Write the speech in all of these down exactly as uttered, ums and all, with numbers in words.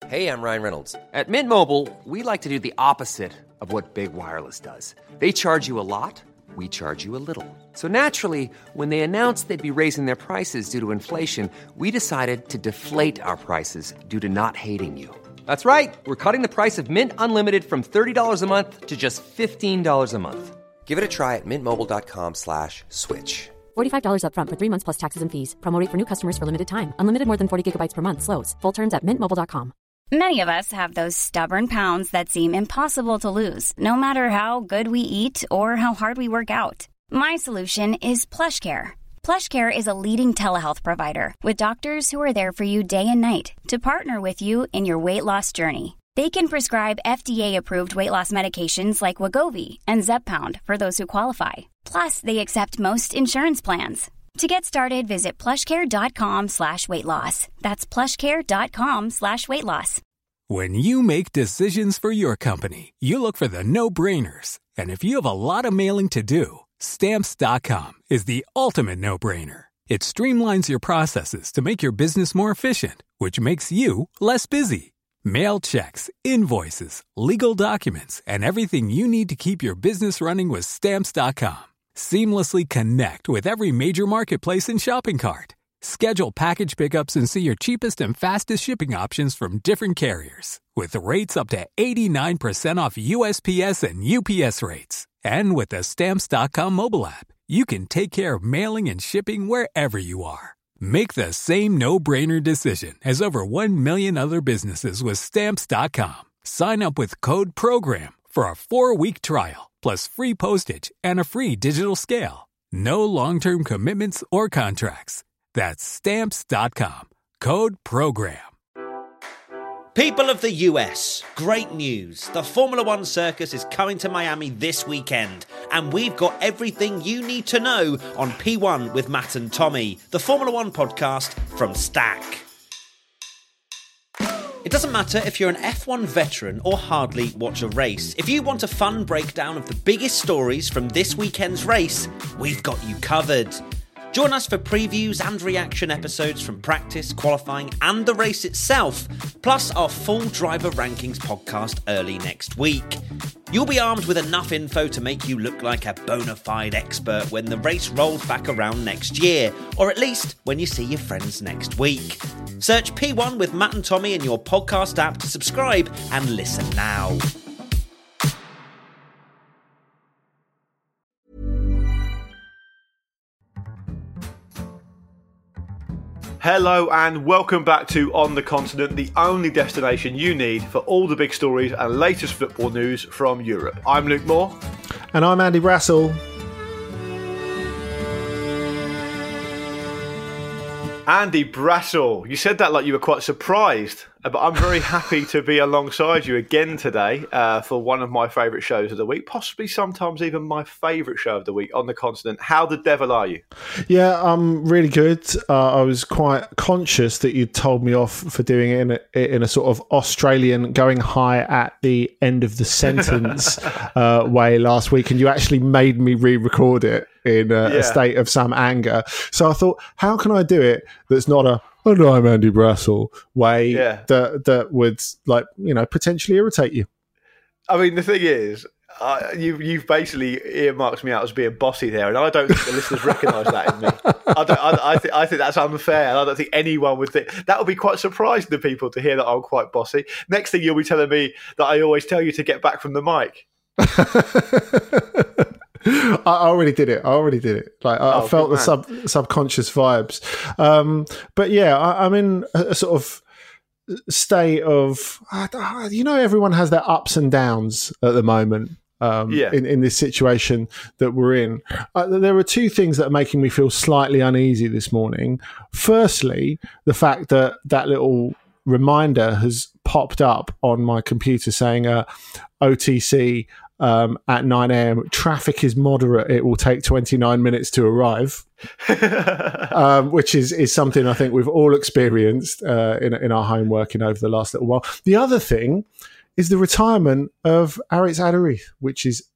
Hey, I'm Ryan Reynolds. At Mint Mobile, we like to do the opposite of what Big Wireless does. They charge you a lot, we charge you a little. So naturally, when they announced they'd be raising their prices due to inflation, we decided to deflate our prices due to not hating you. That's right. We're cutting the price of Mint Unlimited from thirty dollars a month to just fifteen dollars a month. Give it a try at mintmobile.com slash switch. forty-five dollars up front for three months plus taxes and fees. Promo rate for new customers for limited time. Unlimited more than forty gigabytes per month slows. Full terms at mint mobile dot com. Many of us have those stubborn pounds that seem impossible to lose, no matter how good we eat or how hard we work out. My solution is PlushCare. PlushCare is a leading telehealth provider with doctors who are there for you day and night to partner with you in your weight loss journey. They can prescribe F D A-approved weight loss medications like Wegovy and Zepbound for those who qualify. Plus, they accept most insurance plans. To get started, visit plushcare.com slash weight loss. That's plushcare.com slash weight loss. When you make decisions for your company, you look for the no-brainers. And if you have a lot of mailing to do, Stamps dot com is the ultimate no-brainer. It streamlines your processes to make your business more efficient, which makes you less busy. Mail checks, invoices, legal documents, and everything you need to keep your business running with Stamps dot com. Seamlessly connect with every major marketplace and shopping cart. Schedule package pickups and see your cheapest and fastest shipping options from different carriers. With rates up to eighty-nine percent off U S P S and U P S rates. And with the Stamps dot com mobile app, you can take care of mailing and shipping wherever you are. Make the same no-brainer decision as over one million other businesses with Stamps dot com. Sign up with code PROGRAM for a four-week trial, plus free postage and a free digital scale. No long-term commitments or contracts. That's Stamps dot com. Code PROGRAM. People of the U S, great news. The Formula One circus is coming to Miami this weekend, and we've got everything you need to know on P one with Matt and Tommy, the Formula One podcast from Stack. It doesn't matter if you're an F one veteran or hardly watch a race. If you want a fun breakdown of the biggest stories from this weekend's race, we've got you covered. Join us for previews and reaction episodes from practice, qualifying and the race itself, plus our full driver rankings podcast early next week. You'll be armed with enough info to make you look like a bona fide expert when the race rolls back around next year, or at least when you see your friends next week. Search P one with Matt and Tommy in your podcast app to subscribe and listen now. Hello and welcome back to On the Continent, the only destination you need for all the big stories and latest football news from Europe. I'm Luke Moore. And I'm Andy Brassel. Andy Brassel, you said that like you were quite surprised, but I'm very happy to be alongside you again today uh, for one of my favourite shows of the week, possibly sometimes even my favourite show of the week, On the Continent. How the devil are you? Yeah, I'm really good. Uh, I was quite conscious that you'd told me off for doing it in a, in a sort of Australian going high at the end of the sentence uh, way last week, and you actually made me re-record it in a, yeah. a state of some anger. So I thought, how can I do it that's not a "oh no, I'm Andy Brassel" way yeah. that that would, like, you know, potentially irritate you? I mean, the thing is, uh, you, you've basically earmarked me out as being bossy there, and I don't think the listeners recognise that in me. I, don't, I, I, th- I think that's unfair, and I don't think anyone would think that would be quite surprising to people to hear that I'm quite bossy. Next thing you'll be telling me that I always tell you to get back from the mic. I already did it. I already did it. Like I, oh, I felt the sub, subconscious vibes. Um, but yeah, I, I'm in a, a sort of state of, you know, everyone has their ups and downs at the moment. Um, yeah. in, in this situation that we're in. Uh, there are two things that are making me feel slightly uneasy this morning. Firstly, the fact that that little reminder has popped up on my computer saying uh, O T C um, at nine a.m. traffic is moderate. It will take twenty-nine minutes to arrive, um, which is, is something I think we've all experienced uh, in, in our home working over the last little while. The other thing is the retirement of Aritz Adderith, which is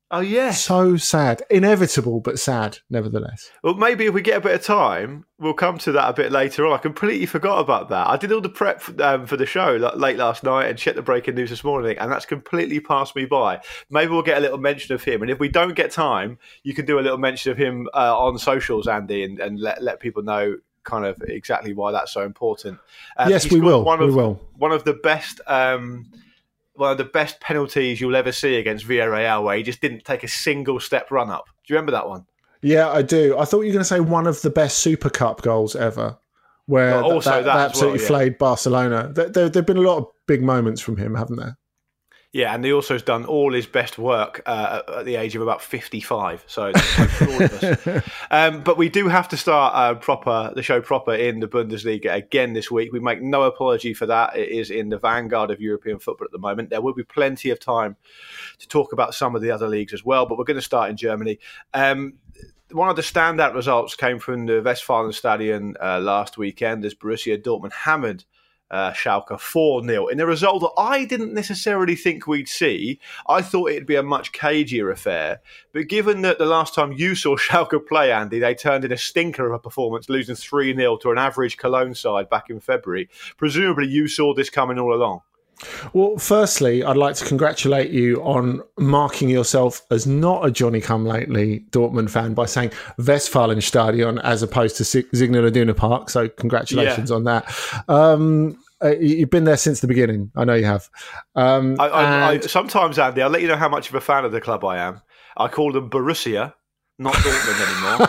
Oh, yeah. So sad. Inevitable, but sad, nevertheless. Well, maybe if we get a bit of time, we'll come to that a bit later on. I completely forgot about that. I did all the prep for, um, for the show like, late last night and checked the breaking news this morning, and that's completely passed me by. Maybe we'll get a little mention of him. And if we don't get time, you can do a little mention of him uh, on socials, Andy, and, and let, let people know kind of exactly why that's so important. Um, yes, we will. One of, we will. One of the best... Um, one of the best penalties you'll ever see against Villarreal, where he just didn't take a single step run up. Do you remember that one? Yeah, I do. I thought you were going to say one of the best Super Cup goals ever, where well, also that, that, that that absolutely well, yeah. flayed Barcelona. There, there have been a lot of big moments from him, haven't there? Yeah, and he also has done all his best work uh, at the age of about fifty-five. So it's for all of us. Um, but we do have to start uh, proper the show proper in the Bundesliga again this week. We make no apology for that. It is in the vanguard of European football at the moment. There will be plenty of time to talk about some of the other leagues as well, but we're going to start in Germany. Um, One of the standout results came from the Westfalenstadion uh, last weekend as Borussia Dortmund hammered Uh, Schalke four nil in a result that I didn't necessarily think we'd see. I thought it'd be a much cagier affair, but given that the last time you saw Schalke play, Andy, they turned in a stinker of a performance, losing three nil to an average Cologne side back in February, presumably you saw this coming all along. Well, firstly, I'd like to congratulate you on marking yourself as not a Johnny-come-lately Dortmund fan by saying Westfalenstadion as opposed to Signal Iduna Park. So congratulations yeah. on that. Um, you've been there since the beginning. I know you have. Um, I, I, and- I, sometimes, Andy, I'll let you know how much of a fan of the club I am. I call them Borussia, not Dortmund anymore.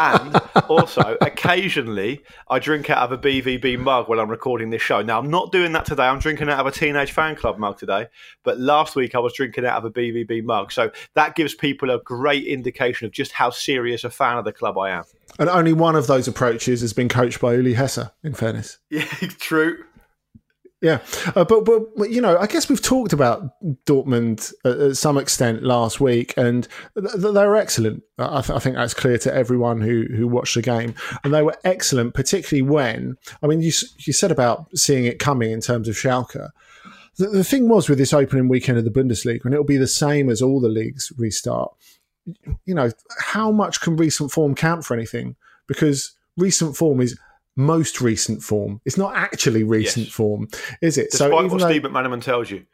And also, occasionally, I drink out of a B V B mug when I'm recording this show. Now, I'm not doing that today. I'm drinking out of a Teenage Fan Club mug today. But last week, I was drinking out of a B V B mug. So that gives people a great indication of just how serious a fan of the club I am. And only one of those approaches has been coached by Uli Hesse, in fairness. Yeah, true. Yeah, uh, but, but, you know, I guess we've talked about Dortmund uh, at some extent last week, and th- they were excellent. I, th- I think that's clear to everyone who, who watched the game. And they were excellent, particularly when, I mean, you, you said about seeing it coming in terms of Schalke. The, the thing was with this opening weekend of the Bundesliga, and it'll be the same as all the leagues restart, you know, how much can recent form count for anything? Because recent form is most recent form. It's not actually recent yes. form, is it? Despite so what even though, Steve McManaman tells you.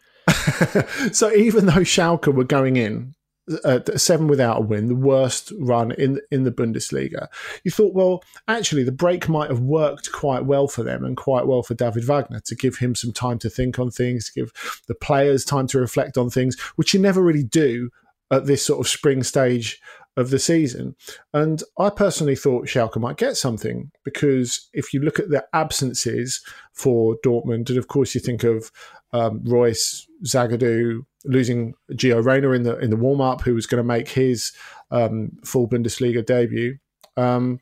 So even though Schalke were going in uh, seven without a win, the worst run in in the Bundesliga, you thought, well, actually the break might have worked quite well for them and quite well for David Wagner to give him some time to think on things, to give the players time to reflect on things, which you never really do at this sort of spring stage of the season. And I personally thought Schalke might get something, because if you look at the absences for Dortmund, and of course you think of um, Royce, Zagadou, losing Gio Reyna in the in the warm-up, who was going to make his um, full Bundesliga debut. Um,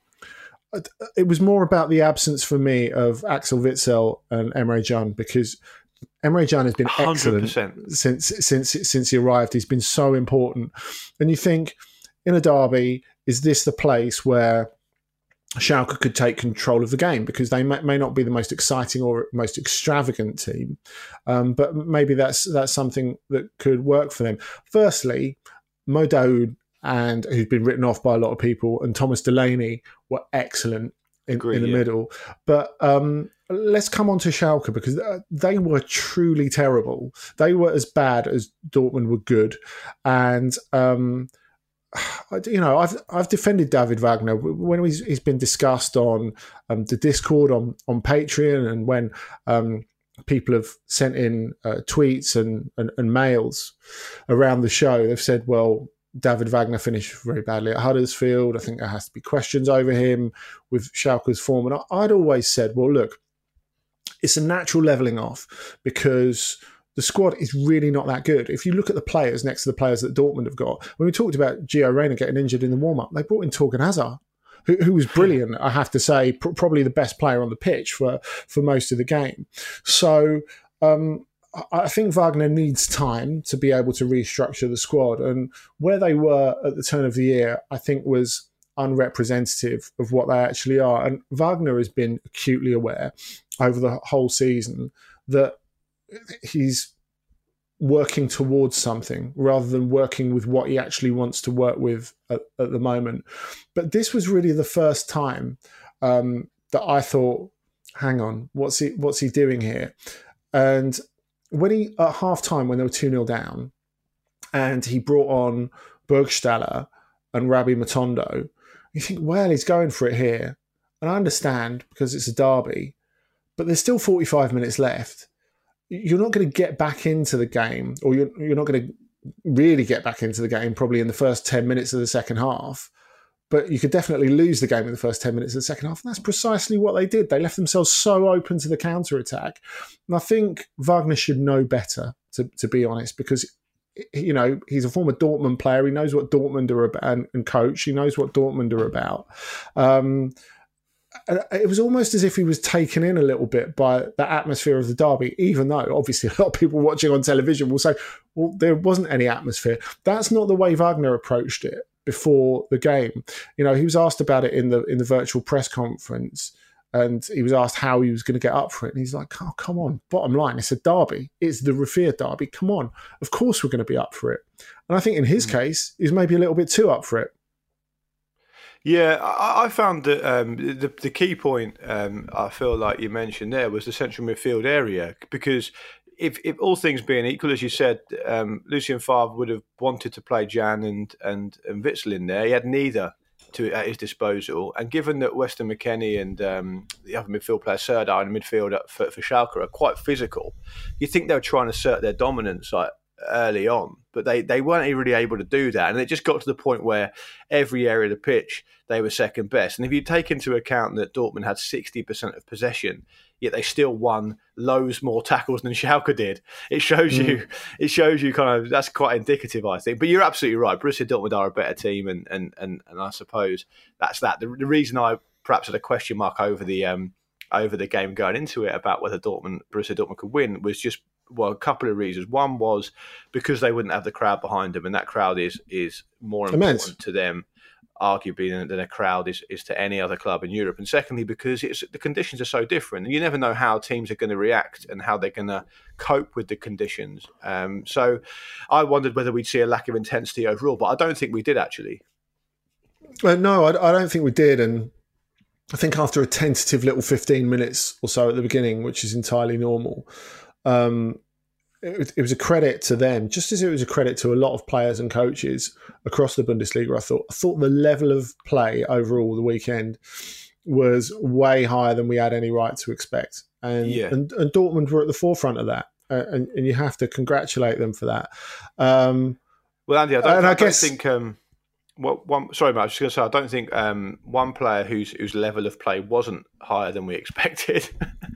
it was more about the absence for me of Axel Witsel and Emre Can, because Emre Can has been excellent one hundred percent since since since he arrived. He's been so important. And you think, in a derby, is this the place where Schalke could take control of the game? Because they may, may not be the most exciting or most extravagant team, um, but maybe that's that's something that could work for them. Firstly, Mo Daoud, and who's been written off by a lot of people, and Thomas Delaney were excellent in, Agree, in the yeah. middle. But um, let's come on to Schalke, because they were truly terrible. They were as bad as Dortmund were good. And um, you know, I've I've defended David Wagner when he's, he's been discussed on um, the Discord, on, on Patreon, and when um, people have sent in uh, tweets and, and, and mails around the show. They've said, well, David Wagner finished very badly at Huddersfield. I think there has to be questions over him with Schalke's form. And I'd always said, well, look, it's a natural levelling off, because the squad is really not that good. If you look at the players next to the players that Dortmund have got, when we talked about Gio Reyna getting injured in the warm-up, they brought in Torgan Hazard, who, who was brilliant, I have to say, pr- probably the best player on the pitch for, for most of the game. So um, I think Wagner needs time to be able to restructure the squad. And where they were at the turn of the year, I think was unrepresentative of what they actually are. And Wagner has been acutely aware over the whole season that he's working towards something rather than working with what he actually wants to work with at, at the moment. But this was really the first time um, that I thought, hang on, what's he what's he doing here? And when he, at half time, when they were two nil down, and he brought on Burgstaller and Rabbi Matondo, you think, well, he's going for it here. And I understand because it's a derby, but there's still forty-five minutes left. You're not going to get back into the game, or you're, you're not going to really get back into the game probably in the first ten minutes of the second half. But you could definitely lose the game in the first ten minutes of the second half. And that's precisely what they did. They left themselves so open to the counter-attack. And I think Wagner should know better, to, to be honest, because, you know, he's a former Dortmund player. He knows what Dortmund are about, and, and coach. He knows what Dortmund are about. Um, it was almost as if he was taken in a little bit by the atmosphere of the derby, even though obviously a lot of people watching on television will say, well, there wasn't any atmosphere. That's not the way Wagner approached it before the game. You know, he was asked about it in the in the virtual press conference, and he was asked how he was going to get up for it. And he's like, oh, come on, bottom line, it's a derby. It's the Rafia derby. Come on. Of course we're going to be up for it. And I think in his mm-hmm. case, he's maybe a little bit too up for it. Yeah, I, I found that um, the, the key point um, I feel like you mentioned there was the central midfield area, because if, if all things being equal, as you said, um, Lucien Favre would have wanted to play Jan and, and, and Witsel in there. He had neither to at his disposal. And given that Weston McKennie and um, the other midfield player, Serdar, in the midfield for, for Schalke are quite physical, you think they were trying to assert their dominance like early on, but they, they weren't really able to do that. And it just got to the point where every area of the pitch, they were second best. And if you take into account that Dortmund had sixty percent of possession, yet they still won loads more tackles than Schalke did, it shows mm. you it shows you kind of, that's quite indicative, I think. But you're absolutely right. Borussia Dortmund are a better team, and and and, and I suppose that's that. The, the reason I perhaps had a question mark over the um over the game going into it about whether Dortmund Borussia Dortmund could win was just, well, a couple of reasons. One was because they wouldn't have the crowd behind them, and that crowd is is more important Immense. to them, arguably, than, than a crowd is, is to any other club in Europe. And secondly, because it's, the conditions are so different, and you never know how teams are going to react and how they're going to cope with the conditions. Um, so I wondered whether we'd see a lack of intensity overall, but I don't think we did, actually. Uh, no, I, I don't think we did. And I think after a tentative little fifteen minutes or so at the beginning, which is entirely normal, um, it, it was a credit to them, just as it was a credit to a lot of players and coaches across the Bundesliga. I thought I thought the level of play overall the weekend was way higher than we had any right to expect. And, yeah. and, and Dortmund were at the forefront of that. Uh, and, and you have to congratulate them for that. Um, well, Andy, I don't, I, I guess, don't think... Um... Well, one, sorry, Matt, I was just going to say, I don't think um, one player whose whose level of play wasn't higher than we expected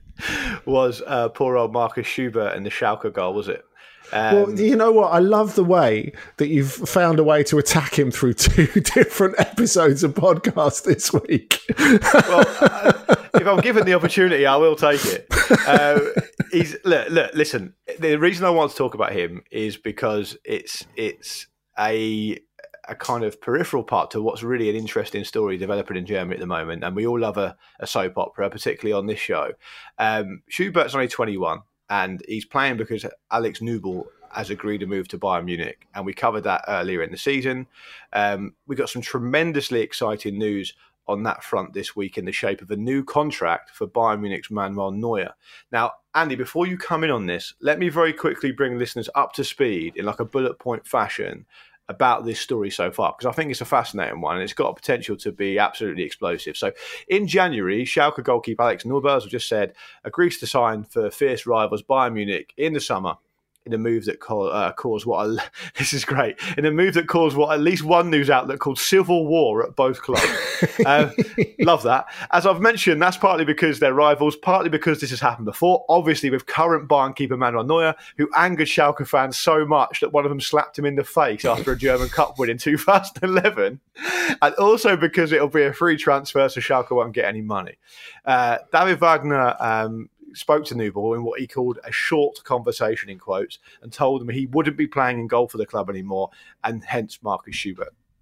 was uh, poor old Marcus Schubert in the Schalke goal, was it? Um, well, you know what? I love the way that you've found a way to attack him through two different episodes of podcast this week. Well, uh, if I'm given the opportunity, I will take it. Uh, he's look, look, listen. The reason I want to talk about him is because it's it's a a kind of peripheral part to what's really an interesting story developing in Germany at the moment. And we all love a, a soap opera, particularly on this show. Um, Schubert's only twenty-one, and he's playing because Alex Nübel has agreed to move to Bayern Munich. And we covered that earlier in the season. Um, we got some tremendously exciting news on that front this week in the shape of a new contract for Bayern Munich's Manuel Neuer. Now, Andy, before you come in on this, let me very quickly bring listeners up to speed in like a bullet point fashion about this story so far, because I think it's a fascinating one and it's got potential to be absolutely explosive. So in January, Schalke goalkeeper Alex Nübel, as we just said, agrees to sign for fierce rivals Bayern Munich in the summer, in a move that uh, caused what a, this is great in a move that caused what at least one news outlet called civil war at both clubs. um, love that. As I've mentioned, that's partly because they're rivals, partly because this has happened before. Obviously, with current Bayern keeper Manuel Neuer, who angered Schalke fans so much that one of them slapped him in the face after a German Cup win in two thousand eleven, and also because it'll be a free transfer, so Schalke won't get any money. Uh, David Wagner Um, spoke to Nübel in what he called a short conversation, in quotes, and told him he wouldn't be playing in goal for the club anymore, and hence Marcus Schubert.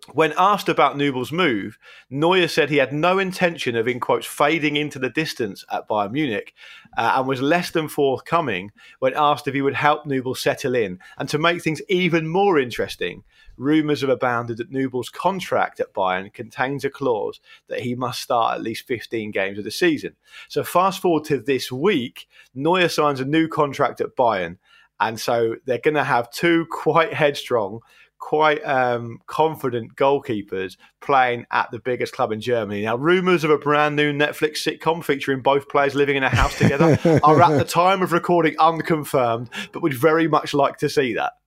When asked about Nubel's move, Neuer said he had no intention of, in quotes, fading into the distance at Bayern Munich, uh, and was less than forthcoming when asked if he would help Nubel settle in. And to make things even more interesting, rumours have abounded that Nubel's contract at Bayern contains a clause that he must start at least fifteen games of the season. So fast forward to this week, Neuer signs a new contract at Bayern, and so they're going to have two quite headstrong, quite um, confident goalkeepers playing at the biggest club in Germany. Now, rumours of a brand new Netflix sitcom featuring both players living in a house together are at the time of recording unconfirmed, but we'd very much like to see that.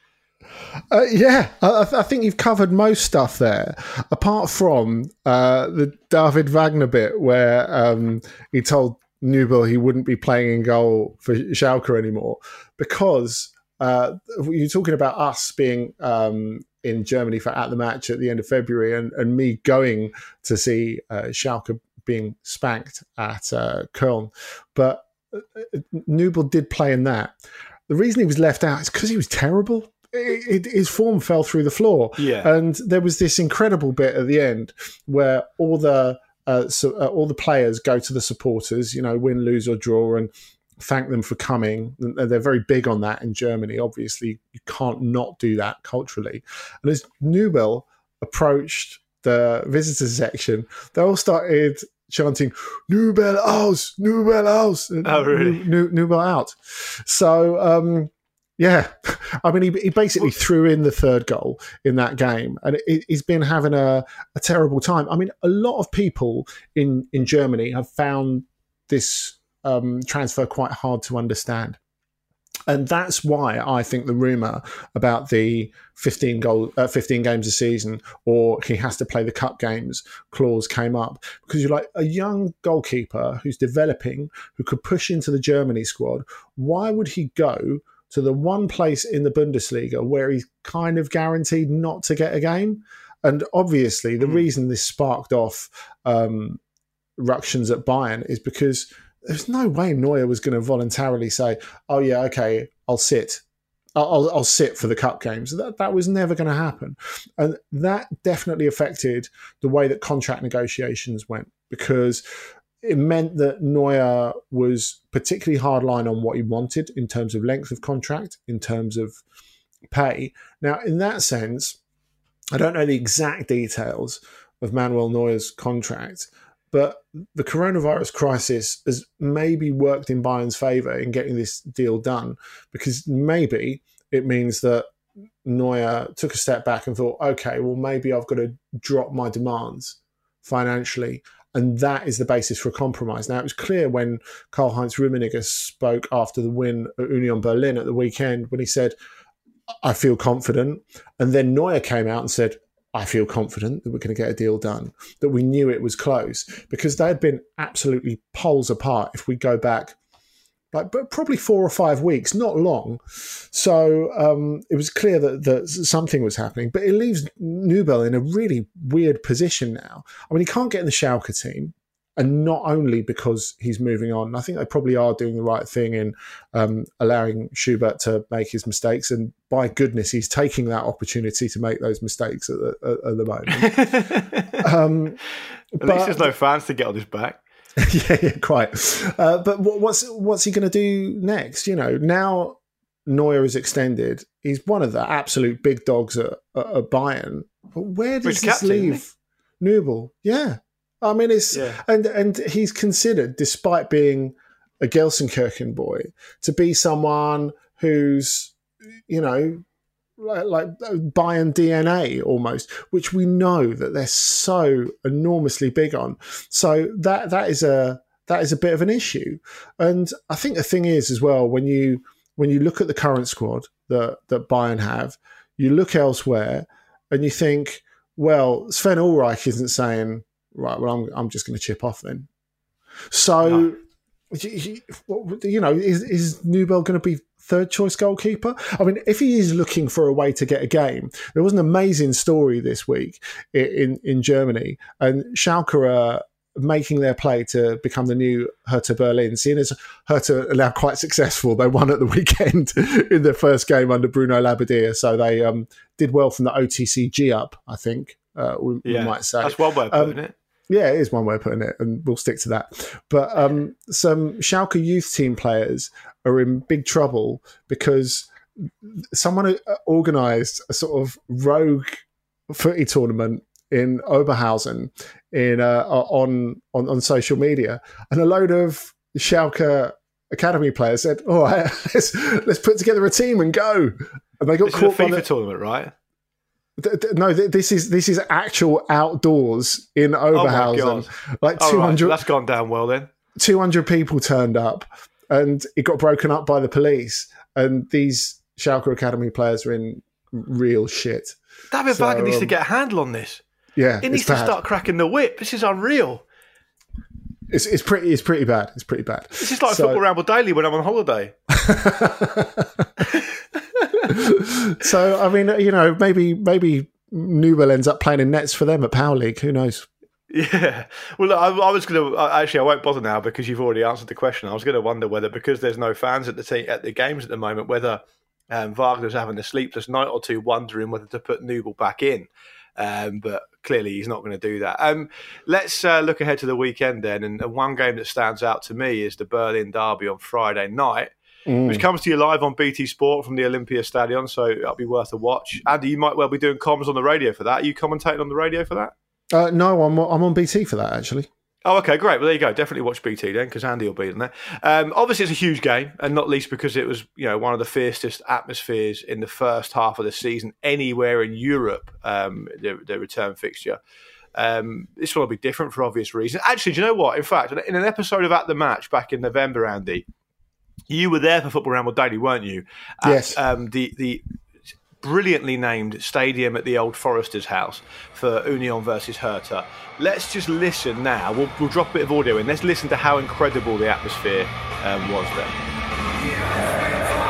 Uh, yeah, I, I think you've covered most stuff there, apart from uh, the David Wagner bit where um, he told Nubel he wouldn't be playing in goal for Schalke anymore because Uh, you're talking about us being um, in Germany for At the Match at the end of February and, and me going to see uh, Schalke being spanked at uh, Köln. But uh, Nubel did play in that. The reason he was left out is because he was terrible. It, it, his form fell through the floor. Yeah. And there was this incredible bit at the end where all the, uh, so, uh, all the players go to the supporters, you know, win, lose or draw, and thank them for coming. They're very big on that in Germany. Obviously, you can't not do that culturally. And as Nubel approached the visitors section, they all started chanting, Nubel aus, Nubel aus, oh, really? Nubel out. So, um, yeah, I mean, he, he basically threw in the third goal in that game, and it, he's been having a, a terrible time. I mean, a lot of people in, in Germany have found this Um, transfer quite hard to understand. And that's why I think the rumour about the fifteen goal, uh, fifteen games a season, or he has to play the cup games clause came up. Because you're like a young goalkeeper who's developing, who could push into the Germany squad. Why would he go to the one place in the Bundesliga where he's kind of guaranteed not to get a game? And obviously the mm. reason this sparked off um, ructions at Bayern is because there's no way Neuer was going to voluntarily say, oh, yeah, okay, I'll sit. I'll, I'll sit for the cup games. That, that was never going to happen. And that definitely affected the way that contract negotiations went, because it meant that Neuer was particularly hardline on what he wanted in terms of length of contract, in terms of pay. Now, in that sense, I don't know the exact details of Manuel Neuer's contract, but the coronavirus crisis has maybe worked in Bayern's favour in getting this deal done, because maybe it means that Neuer took a step back and thought, okay, well, maybe I've got to drop my demands financially. And that is the basis for a compromise. Now, it was clear when Karl-Heinz Rummenigge spoke after the win at Union Berlin at the weekend, when he said, I feel confident. And then Neuer came out and said, I feel confident that we're going to get a deal done, that we knew it was close, because they had been absolutely poles apart if we go back like but probably four or five weeks, not long. So um, it was clear that, that something was happening, but it leaves Nubel in a really weird position now. I mean, he can't get in the Schalke team, and not only because he's moving on. I think they probably are doing the right thing in um, allowing Schubert to make his mistakes, and by goodness, he's taking that opportunity to make those mistakes at the, at, at the moment. um, at but, least there's no fans to get on his back. yeah, yeah, quite. Uh, but what, what's what's he going to do next? You know, now Neuer is extended. He's one of the absolute big dogs at, at Bayern. But where does Which this captain, leave Nubel? Yeah, I mean, it's yeah. and and he's considered, despite being a Gelsenkirchen boy, to be someone who's, you know, like, like Bayern D N A almost, which we know that they're so enormously big on. So that that is a that is a bit of an issue. And I think the thing is as well, when you when you look at the current squad that that Bayern have, you look elsewhere and you think, well, Sven Ulreich isn't saying, right, well, I'm I'm just going to chip off then. So, no. you know, is is Nubel going to be third choice goalkeeper? I mean, if he is looking for a way to get a game, there was an amazing story this week in in Germany, and Schalke are making their play to become the new Hertha Berlin. Seeing as Hertha are now quite successful, they won at the weekend in their first game under Bruno Labbadia, so they um, did well from the O T C G up, I think uh, we, yeah, we might say. That's one way of putting um, it. Yeah, it is one way of putting it, and we'll stick to that. But um, some Schalke youth team players are in big trouble because someone organised a sort of rogue footy tournament in Oberhausen in uh, on, on on social media, and a load of Schalke academy players said, "All right, let's let's put together a team and go." And they got this caught is a FIFA by the tournament, right? No, this is this is actual outdoors in Oberhausen. Oh like oh, two hundred, right. That's gone down well then. two hundred people turned up, and it got broken up by the police. And these Schalke Academy players are in real shit. David so, Wagner needs um, to get a handle on this. Yeah, he needs to bad. start cracking the whip. This is unreal. It's it's pretty it's pretty bad. It's pretty bad. This is like so, Football Ramble Daily when I'm on holiday. So I mean, you know, maybe maybe Newell ends up playing in nets for them at Power League. Who knows? Yeah. Well, look, I, I was going to actually. I won't bother now because you've already answered the question. I was going to wonder whether, because there's no fans at the te- at the games at the moment, whether um, Wagner's having a sleepless night or two, wondering whether to put Newell back in. Um, but clearly, he's not going to do that. Um, let's uh, look ahead to the weekend then. And, and one game that stands out to me is the Berlin derby on Friday night. Mm. Which comes to you live on B T Sport from the Olympia Stadion, so that'll be worth a watch. Andy, you might well be doing comms on the radio for that. Are you commentating on the radio for that? Uh, no, I'm I'm on B T for that, actually. Oh, okay, great. Well, there you go. Definitely watch B T then, because Andy will be in there. Um, obviously, it's a huge game, and not least because it was, you know, one of the fiercest atmospheres in the first half of the season anywhere in Europe, um, the, the return fixture. Um, this one will be different for obvious reasons. Actually, do you know what? In fact, in an episode of At the Match back in November, Andy, you were there for Football Ramble Daily, weren't you? At, yes. Um, the the brilliantly named stadium at the Old Forester's house for Union versus Hertha. Let's just listen now. We'll, we'll drop a bit of audio in. Let's listen to how incredible the atmosphere um, was there.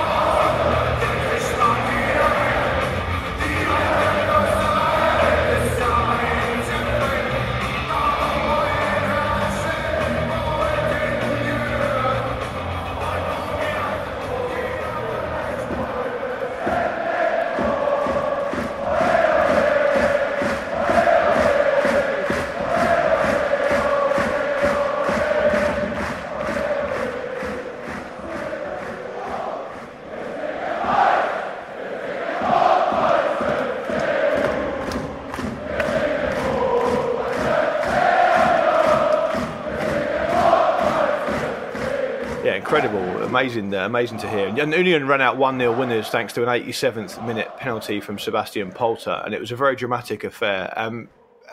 Incredible, amazing, uh, amazing to hear. And Union ran out one nil winners thanks to an eighty-seventh minute penalty from Sebastian Polter, and it was a very dramatic affair. Um,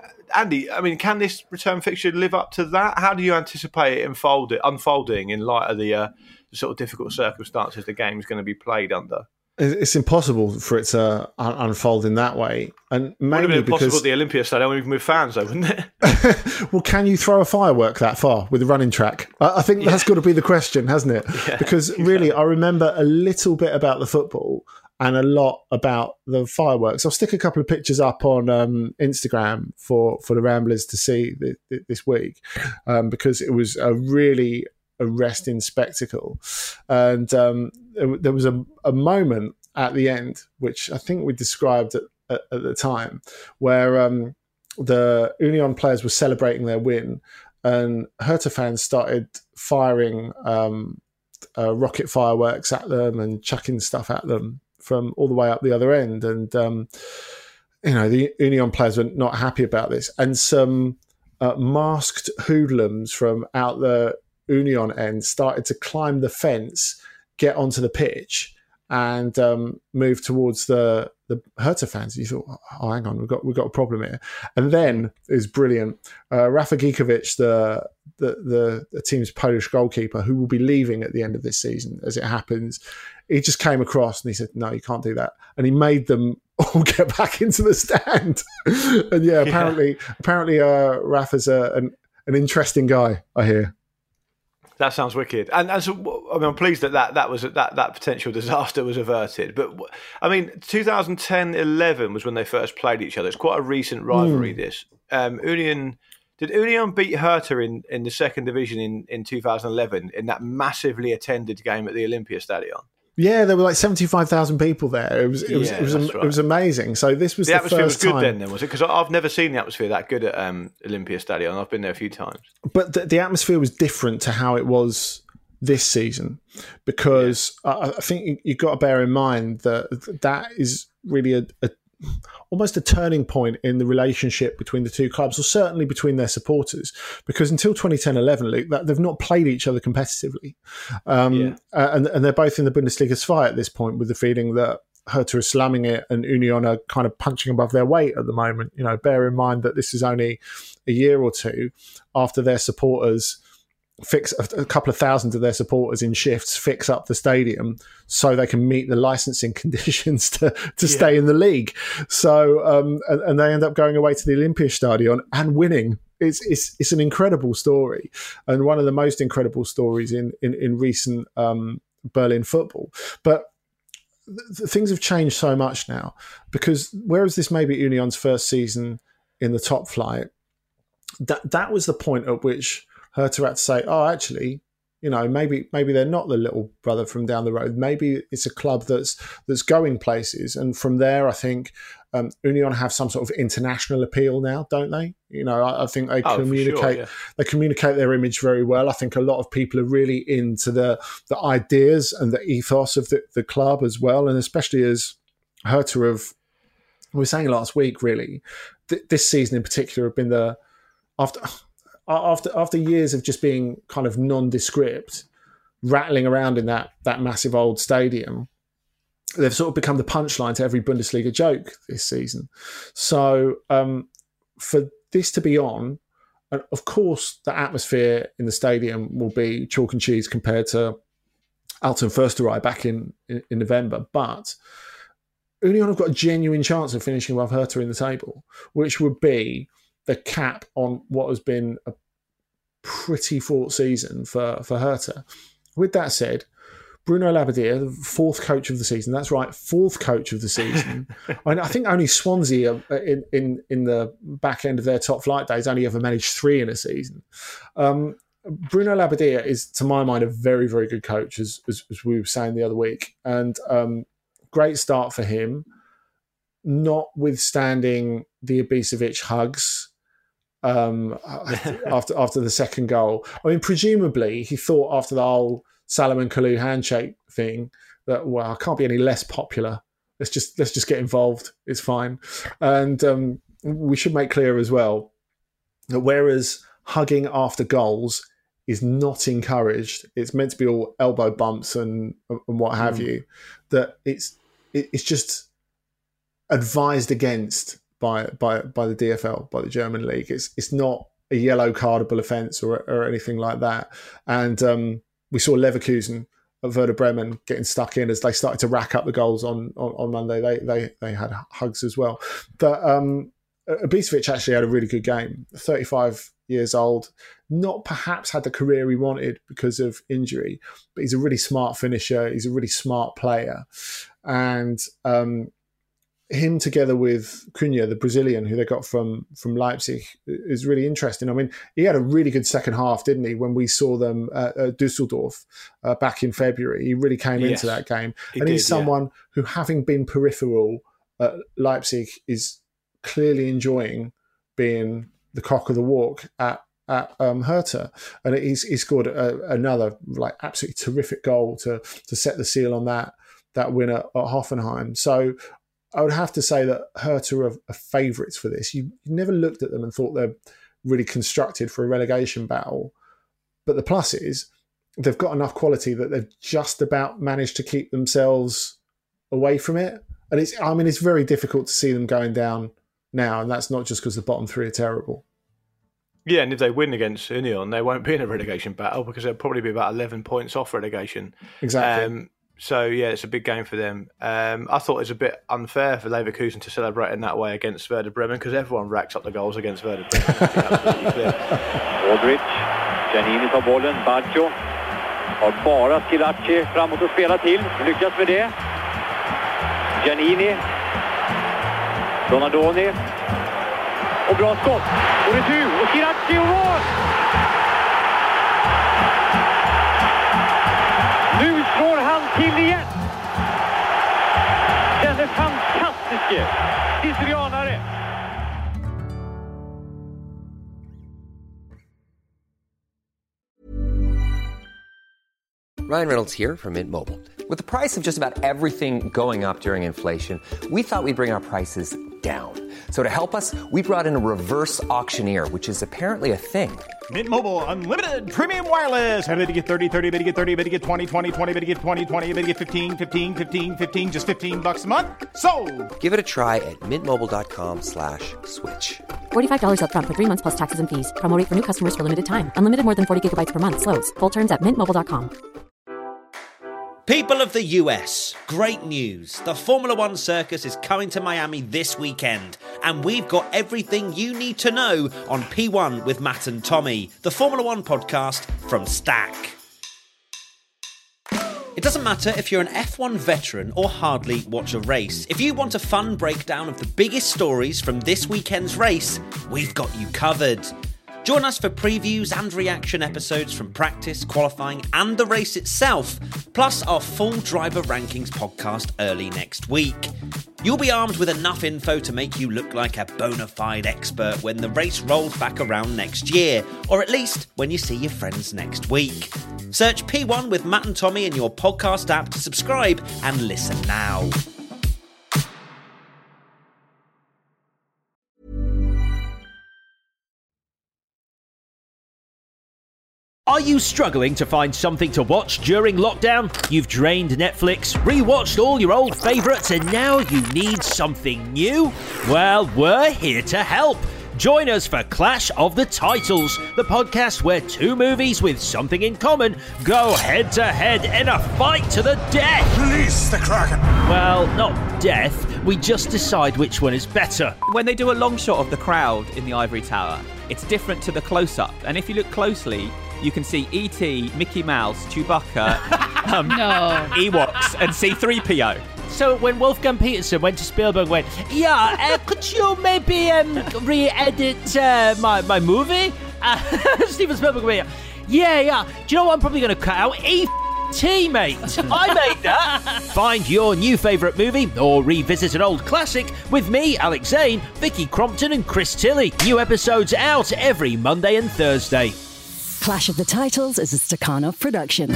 Andy, I mean, can this return fixture live up to that? How do you anticipate it unfold, unfolding in light of the, uh, the sort of difficult circumstances the game is going to be played under? It's impossible for it to un- unfold in that way, and mainly would have been because impossible at the Olympia Stadium even with fans, though, wouldn't it? Well, can you throw a firework that far with a running track? I, I think yeah. that's got to be the question, hasn't it? Yeah, because really, I remember a little bit about the football and a lot about the fireworks. I'll stick a couple of pictures up on um, Instagram for for the Ramblers to see th- th- this week, um, because it was a really arresting spectacle. And um, there was a, a moment at the end, which I think we described at, at, at the time, where um, the Union players were celebrating their win, and Hertha fans started firing um, uh, rocket fireworks at them and chucking stuff at them from all the way up the other end. And, um, you know, the Union players were not happy about this. And some uh, masked hoodlums from out the Union end started to climb the fence, get onto the pitch, and um, move towards the the Hertha fans. You thought, oh, hang on, we've got we've got a problem here. And then it was brilliant. Uh, Rafa Gikiewicz, the, the the the team's Polish goalkeeper, who will be leaving at the end of this season, as it happens, he just came across and he said, "No, you can't do that." And he made them all get back into the stand. And yeah, apparently, yeah. apparently, uh, Rafa's a, an an interesting guy, I hear. That sounds wicked, and, and so I mean, I'm pleased that that, that was that, that potential disaster was averted. But I mean, twenty ten eleven was when they first played each other. It's quite a recent rivalry. Mm. This um, Union Did Union beat Hertha in, in the second division in, in two thousand eleven in that massively attended game at the Olympia Stadion? Yeah, there were like seventy-five thousand people there. It was it was yeah, it was right. It was amazing. So this was the, the atmosphere first was good time. then, then was it? Because I've never seen the atmosphere that good at um, Olympia Stadion. I've been there a few times, but the, the atmosphere was different to how it was this season, because yeah. I, I think you've got to bear in mind that that is really a, a almost a turning point in the relationship between the two clubs, or certainly between their supporters, because until twenty ten eleven, they've not played each other competitively. Um, yeah. and, and they're both in the Bundesliga fight at this point, with the feeling that Hertha is slamming it and Union are kind of punching above their weight at the moment. You know, bear in mind that this is only a year or two after their supporters fix a couple of thousand of their supporters in shifts, fix up the stadium so they can meet the licensing conditions to, to yeah. stay in the league. So, um, and, and they end up going away to the Olympia Stadion and winning. It's, it's, it's an incredible story, and one of the most incredible stories in, in, in recent um, Berlin football. But th- th- things have changed so much now, because whereas this may be Union's first season in the top flight, that that was the point at which Hertha had to say, oh, actually, you know, maybe maybe they're not the little brother from down the road. Maybe it's a club that's that's going places. And from there, I think um, Union have some sort of international appeal now, don't they? You know, I, I think they oh, communicate sure, yeah. they communicate their image very well. I think a lot of people are really into the the ideas and the ethos of the, the club as well, and especially as Hertha have, we were saying last week, really, th- this season in particular have been the after. After after years of just being kind of nondescript, rattling around in that that massive old stadium, they've sort of become the punchline to every Bundesliga joke this season. So um, for this to be on, and of course the atmosphere in the stadium will be chalk and cheese compared to Alton Försterei back in, in, in November, but Union have got a genuine chance of finishing above Hertha in the table, which would be the cap on what has been a pretty fraught season for, for Hertha. With that said, Bruno Labbadia, the fourth coach of the season, that's right, fourth coach of the season. I, mean, I think only Swansea in, in, in the back end of their top flight days only ever managed three in a season. Um, Bruno Labbadia is, to my mind, a very, very good coach, as, as, as we were saying the other week. And um, great start for him, notwithstanding the Ibisevic hugs um, after after the second goal. I mean, presumably he thought after the whole Salomon Kalou handshake thing that, well, I can't be any less popular. Let's just let's just get involved. It's fine. And um, we should make clear as well that whereas hugging after goals is not encouraged, it's meant to be all elbow bumps and and what have mm. you, that it's it, it's just advised against by by by the D F L, by the German league. It's it's not a yellow cardable offence or or anything like that. And um, we saw Leverkusen at Werder Bremen getting stuck in as they started to rack up the goals on on, on Monday. They they they had hugs as well. But um, Ibisevic actually had a really good game. thirty-five years old, not perhaps had the career he wanted because of injury, but he's a really smart finisher. He's a really smart player, and um, him together with Cunha, the Brazilian who they got from from Leipzig, is really interesting. I mean, he had a really good second half, didn't he? When we saw them at, at Dusseldorf uh, back in February, he really came yes, into that game, he and did, he's someone yeah. who, having been peripheral at Leipzig, is clearly enjoying being the cock of the walk at at um, Hertha, and he's he scored a, another like absolutely terrific goal to to set the seal on that that win at, at Hoffenheim. So I would have to say that Hertha are, are favourites for this. You, you never looked at them and thought they're really constructed for a relegation battle. But the plus is they've got enough quality that they've just about managed to keep themselves away from it. And it's, I mean, it's very difficult to see them going down now. And that's not just because the bottom three are terrible. Yeah, and if they win against Union, they won't be in a relegation battle because they'll probably be about eleven points off relegation. Exactly. Um, So, yeah, it's a big game for them. Um, I thought it was a bit unfair for Leverkusen to celebrate in that way against Werder Bremen because everyone racks up the goals against Werder Bremen. Modric, Giannini tar bollen, Baccio har bara Schillaci framåt och spela till. Lyckas med det. Giannini, Donadoni, Och bra skott. Och retur. Och Kirachi och mål! Nu slår han till igen. Den är fantastiske sicilianare. Ryan Reynolds here from Mint Mobile. With the price of just about everything going up during inflation, we thought we'd bring our prices down. So to help us, we brought in a reverse auctioneer, which is apparently a thing. Mint Mobile Unlimited Premium Wireless. How to get thirty, thirty, how to get thirty, how to get twenty, twenty, twenty, how to get twenty, twenty, how to get fifteen, fifteen, fifteen, fifteen, just fifteen bucks a month? Sold! Give it a try at mintmobile.com slash switch. forty-five dollars up front for three months plus taxes and fees. Promo rate for new customers for limited time. Unlimited more than forty gigabytes per month. Slows full terms at mint mobile dot com. People of the U S, great news. The Formula One circus is coming to Miami this weekend, and we've got everything you need to know on P one with Matt and Tommy, the Formula One podcast from Stack. It doesn't matter if you're an F one veteran or hardly watch a race. If you want a fun breakdown of the biggest stories from this weekend's race, we've got you covered. Join us for previews and reaction episodes from practice, qualifying and the race itself, plus our full driver rankings podcast early next week. You'll be armed with enough info to make you look like a bona fide expert when the race rolls back around next year, or at least when you see your friends next week. Search P one with Matt and Tommy in your podcast app to subscribe and listen now. Are you struggling to find something to watch during lockdown? You've drained Netflix, rewatched all your old favourites, and now you need something new? Well, we're here to help. Join us for Clash of the Titles, the podcast where two movies with something in common go head-to-head in a fight to the death. Release the Kraken. Well, not death. We just decide which one is better. When they do a long shot of the crowd in the Ivory Tower, it's different to the close-up. And if you look closely, you can see E T, Mickey Mouse, Chewbacca, um, no. Ewoks, and C three P O. So when Wolfgang Peterson went to Spielberg and went, yeah, uh, could you maybe um, re-edit uh, my, my movie? Uh, Steven Spielberg went, yeah, yeah. Do you know what I'm probably going to cut out? E T, mate. I made that. Find your new favourite movie or revisit an old classic with me, Alex Zane, Vicky Crompton and Chris Tilley. New episodes out every Monday and Thursday. Clash of the Titles is a Stakhanov production.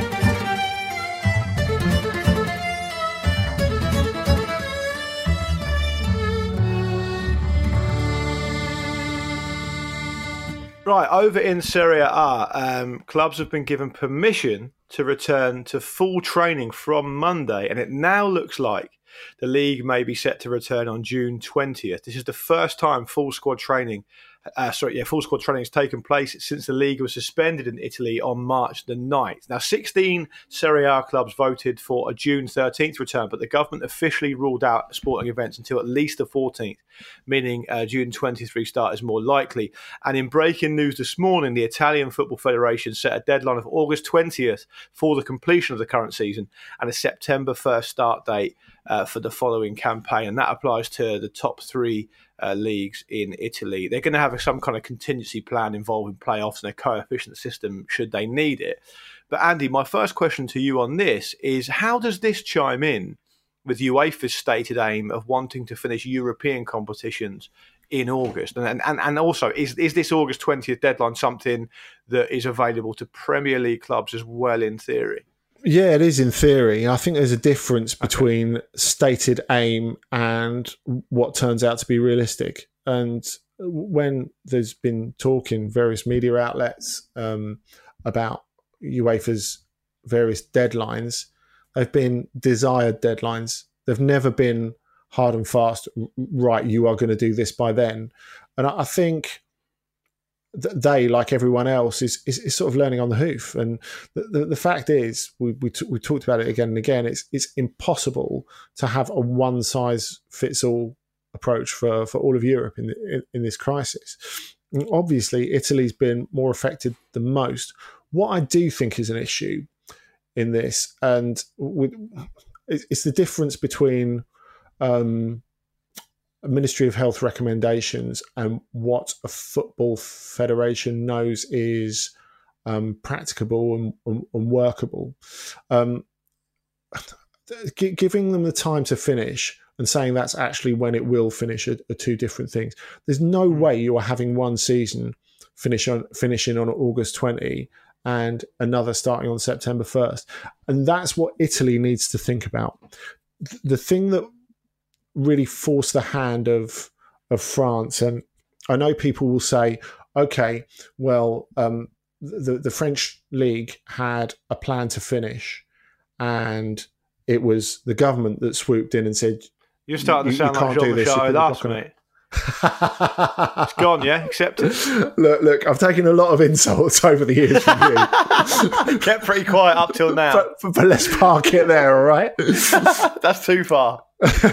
Right, over in Serie A, um, clubs have been given permission to return to full training from Monday, and it now looks like the league may be set to return on June twentieth. This is the first time full squad training Uh, sorry, yeah, full squad training has taken place since the league was suspended in Italy on March the ninth. Now, sixteen Serie A clubs voted for a June thirteenth return, but the government officially ruled out sporting events until at least the fourteenth, meaning uh, June twentieth restart is more likely. And in breaking news this morning, the Italian Football Federation set a deadline of August twentieth for the completion of the current season and a September first start date uh, for the following campaign. And that applies to the top three Uh, leagues in Italy. They're going to have some kind of contingency plan involving playoffs and a coefficient system should they need it. But Andy, my first question to you on this is, how does this chime in with UEFA's stated aim of wanting to finish European competitions in August? And and, and also, is, is this August twentieth deadline something that is available to Premier League clubs as well in theory? Yeah, it is in theory. I think there's a difference between okay. stated aim and what turns out to be realistic. And when there's been talk in various media outlets um, about UEFA's various deadlines, they've been desired deadlines. They've never been hard and fast, right, you are going to do this by then. And I think they, like everyone else, is, is is sort of learning on the hoof. And the, the, the fact is, we we, t- we talked about it again and again, it's it's impossible to have a one-size-fits-all approach for, for all of Europe in, in, in this crisis. And obviously, Italy's been more affected than most. What I do think is an issue in this, and with, it's the difference between um, Ministry of Health recommendations and what a football federation knows is um, practicable and, and, and workable, um, g- giving them the time to finish and saying that's actually when it will finish are, are two different things. There's no way you are having one season finish on finishing on August twentieth and another starting on September first. And that's what Italy needs to think about. The thing that really forced the hand of of France, and I know people will say, okay, well, um, the, the French league had a plan to finish and it was the government that swooped in and said, you're starting to sound like Jean-Michel Aulas, mate. It's gone, yeah? Accept it. Look, look, I've taken a lot of insults over the years from you. Kept pretty quiet up till now. But, but let's park it there, all right? That's too far.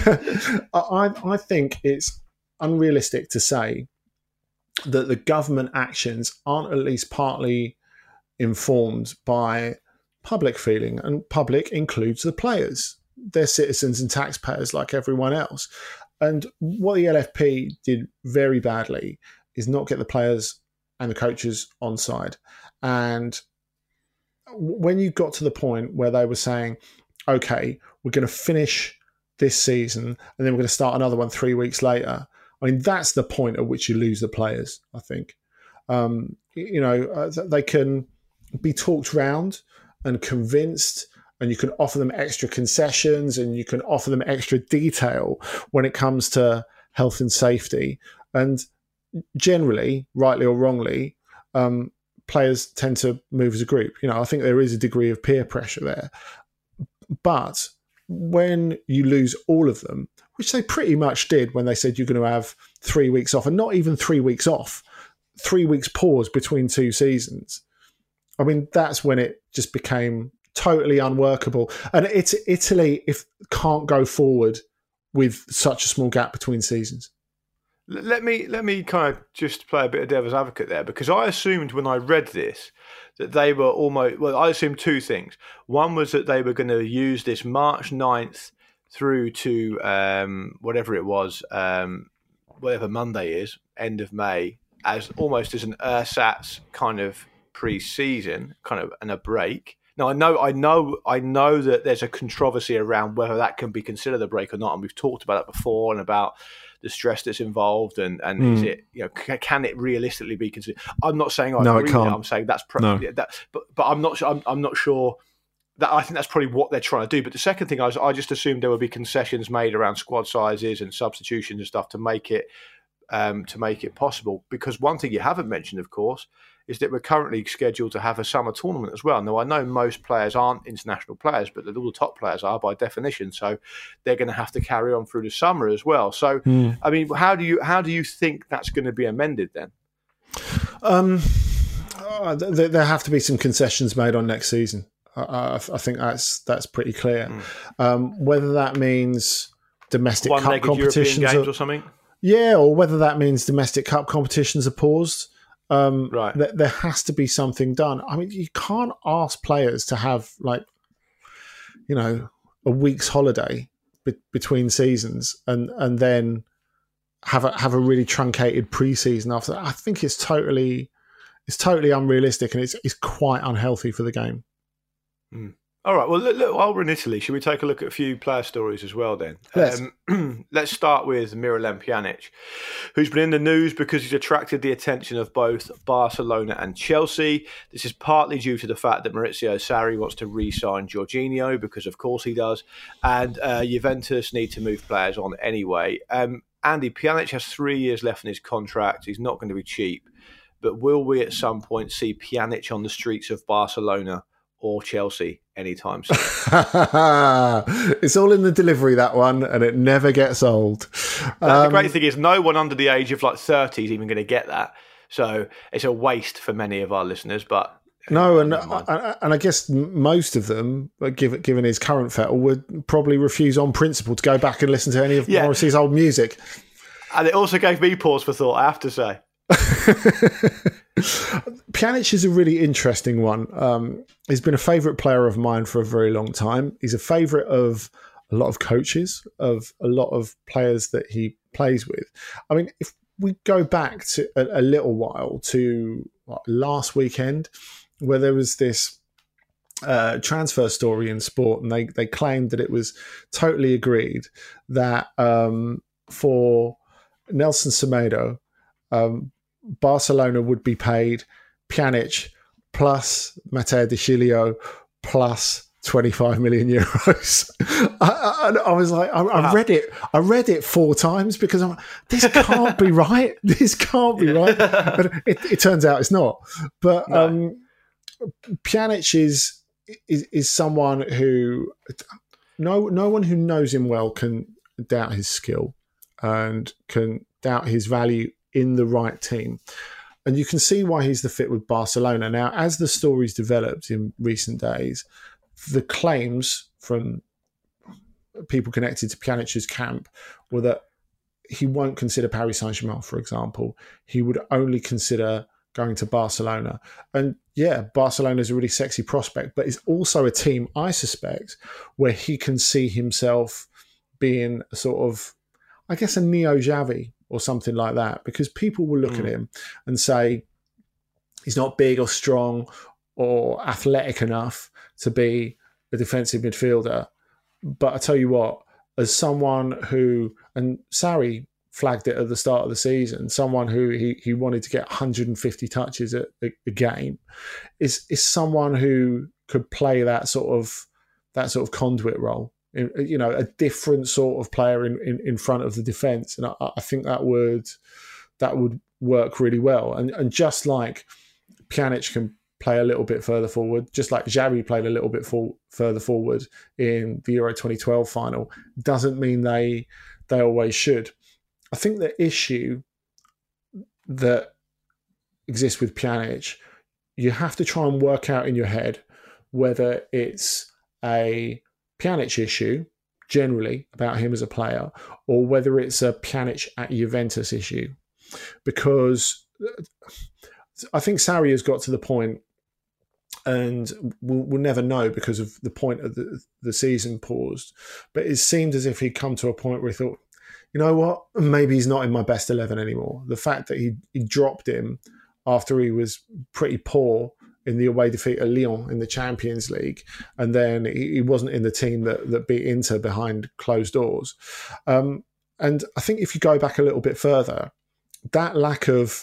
I, I think it's unrealistic to say that the government actions aren't at least partly informed by public feeling, and public includes the players. They're citizens and taxpayers like everyone else. And what the L F P did very badly is not get the players and the coaches on side. And when you got to the point where they were saying, okay, we're going to finish this season and then we're going to start another one three weeks later, I mean, that's the point at which you lose the players, I think. Um, you know, uh, they can be talked round and convinced, and you can offer them extra concessions and you can offer them extra detail when it comes to health and safety. And generally, rightly or wrongly, um, players tend to move as a group. You know, I think there is a degree of peer pressure there. But when you lose all of them, which they pretty much did when they said you're going to have three weeks off, and not even three weeks off, three weeks pause between two seasons, I mean, that's when it just became totally unworkable. And it's Italy if can't go forward with such a small gap between seasons. Let me let me kind of just play a bit of devil's advocate there, because I assumed when I read this that they were almost, well, I assumed two things. One was that they were going to use this March ninth through to um, whatever it was, um, whatever Monday is, end of May, as almost as an ersatz kind of pre-season, kind of, and a break. Now, I know, I know, I know that there's a controversy around whether that can be considered a break or not, and we've talked about that before, and about the stress that's involved, and, and mm. is it, you know, can, can it realistically be considered? I'm not saying I no, agree it can't. with it. I'm saying that's pro- no. that, but but I'm not I'm, I'm not sure that I think that's probably what they're trying to do. But the second thing, I was, I just assumed there would be concessions made around squad sizes and substitutions and stuff to make it um, to make it possible. Because one thing you haven't mentioned, of course, is that we're currently scheduled to have a summer tournament as well. Now, I know most players aren't international players, but all the top players are by definition. So they're going to have to carry on through the summer as well. So, mm. I mean, how do you how do you think that's going to be amended then? Um, uh, th- there have to be some concessions made on next season. I, I think that's that's pretty clear. Mm. Um, whether that means domestic One cup competitions European games are, or something, yeah, or whether that means domestic cup competitions are paused. Um, right. th- there has to be something done. I mean, you can't ask players to have, like, you know, a week's holiday be- between seasons and, and then have a have a really truncated pre-season after that. I think it's totally it's totally unrealistic, and it's it's quite unhealthy for the game. Mm. All right. Well, look, look, while we're in Italy, should we take a look at a few player stories as well then? Let's, um, let's start with Miralem Pjanic, who's been in the news because he's attracted the attention of both Barcelona and Chelsea. This is partly due to the fact that Maurizio Sarri wants to re-sign Jorginho, because of course he does, and uh, Juventus need to move players on anyway. Um, Andy, Pjanic has three years left in his contract. He's not going to be cheap. But will we at some point see Pjanic on the streets of Barcelona or Chelsea anytime soon? It's all in the delivery, that one, and it never gets old. Um, the great Um, thing is no one under the age of like thirty is even going to get that. So it's a waste for many of our listeners. But No, and and I guess most of them, given given his current fettle, would probably refuse on principle to go back and listen to any of Yeah. Morrissey's old music. And it also gave me pause for thought, I have to say. Pjanic is a really interesting one. Um, he's been a favourite player of mine for a very long time. He's a favourite of a lot of coaches, of a lot of players that he plays with. I mean, if we go back to a, a little while to what, last weekend, where there was this uh, transfer story in sport, and they, they claimed that it was totally agreed that um, for Nelson Semedo, um, Barcelona would be paid Pjanic plus Matteo De Sciglio plus twenty-five million euros. I, I, I was like, I, I read it. I read it four times because I'm like, this can't be right. This can't be yeah. right. But it, it turns out it's not. But no. um, Pjanic is, is is someone who no no one who knows him well can doubt his skill and can doubt his value in the right team. And you can see why he's the fit with Barcelona. Now, as the stories developed in recent days, the claims from people connected to Pjanic's camp were that he won't consider Paris Saint-Germain, for example. He would only consider going to Barcelona. And yeah, Barcelona is a really sexy prospect, but it's also a team, I suspect, where he can see himself being a sort of, I guess, a neo-Xavi or something like that, because people will look mm. at him and say he's not big or strong or athletic enough to be a defensive midfielder. But I tell you what, as someone who, and Sarri flagged it at the start of the season, someone who he, he wanted to get one hundred fifty touches at a, a game, is is someone who could play that sort of that sort of conduit role. You know, a different sort of player in, in, in front of the defence, and I, I think that would that would work really well. And and just like Pjanic can play a little bit further forward, just like Xavi played a little bit for, further forward in the Euro twenty twelve final, doesn't mean they they always should. I think the issue that exists with Pjanic, you have to try and work out in your head whether it's a Pjanic issue generally about him as a player, or whether it's a Pjanic at Juventus issue, because I think Sarri has got to the point, and we'll, we'll never know because of the point of the, the season paused, but it seemed as if he'd come to a point where he thought, you know what, maybe he's not in my best eleven anymore. The fact that he, he dropped him after he was pretty poor in the away defeat at Lyon in the Champions League, and then he wasn't in the team that, that beat Inter behind closed doors. Um, and I think if you go back a little bit further, that lack of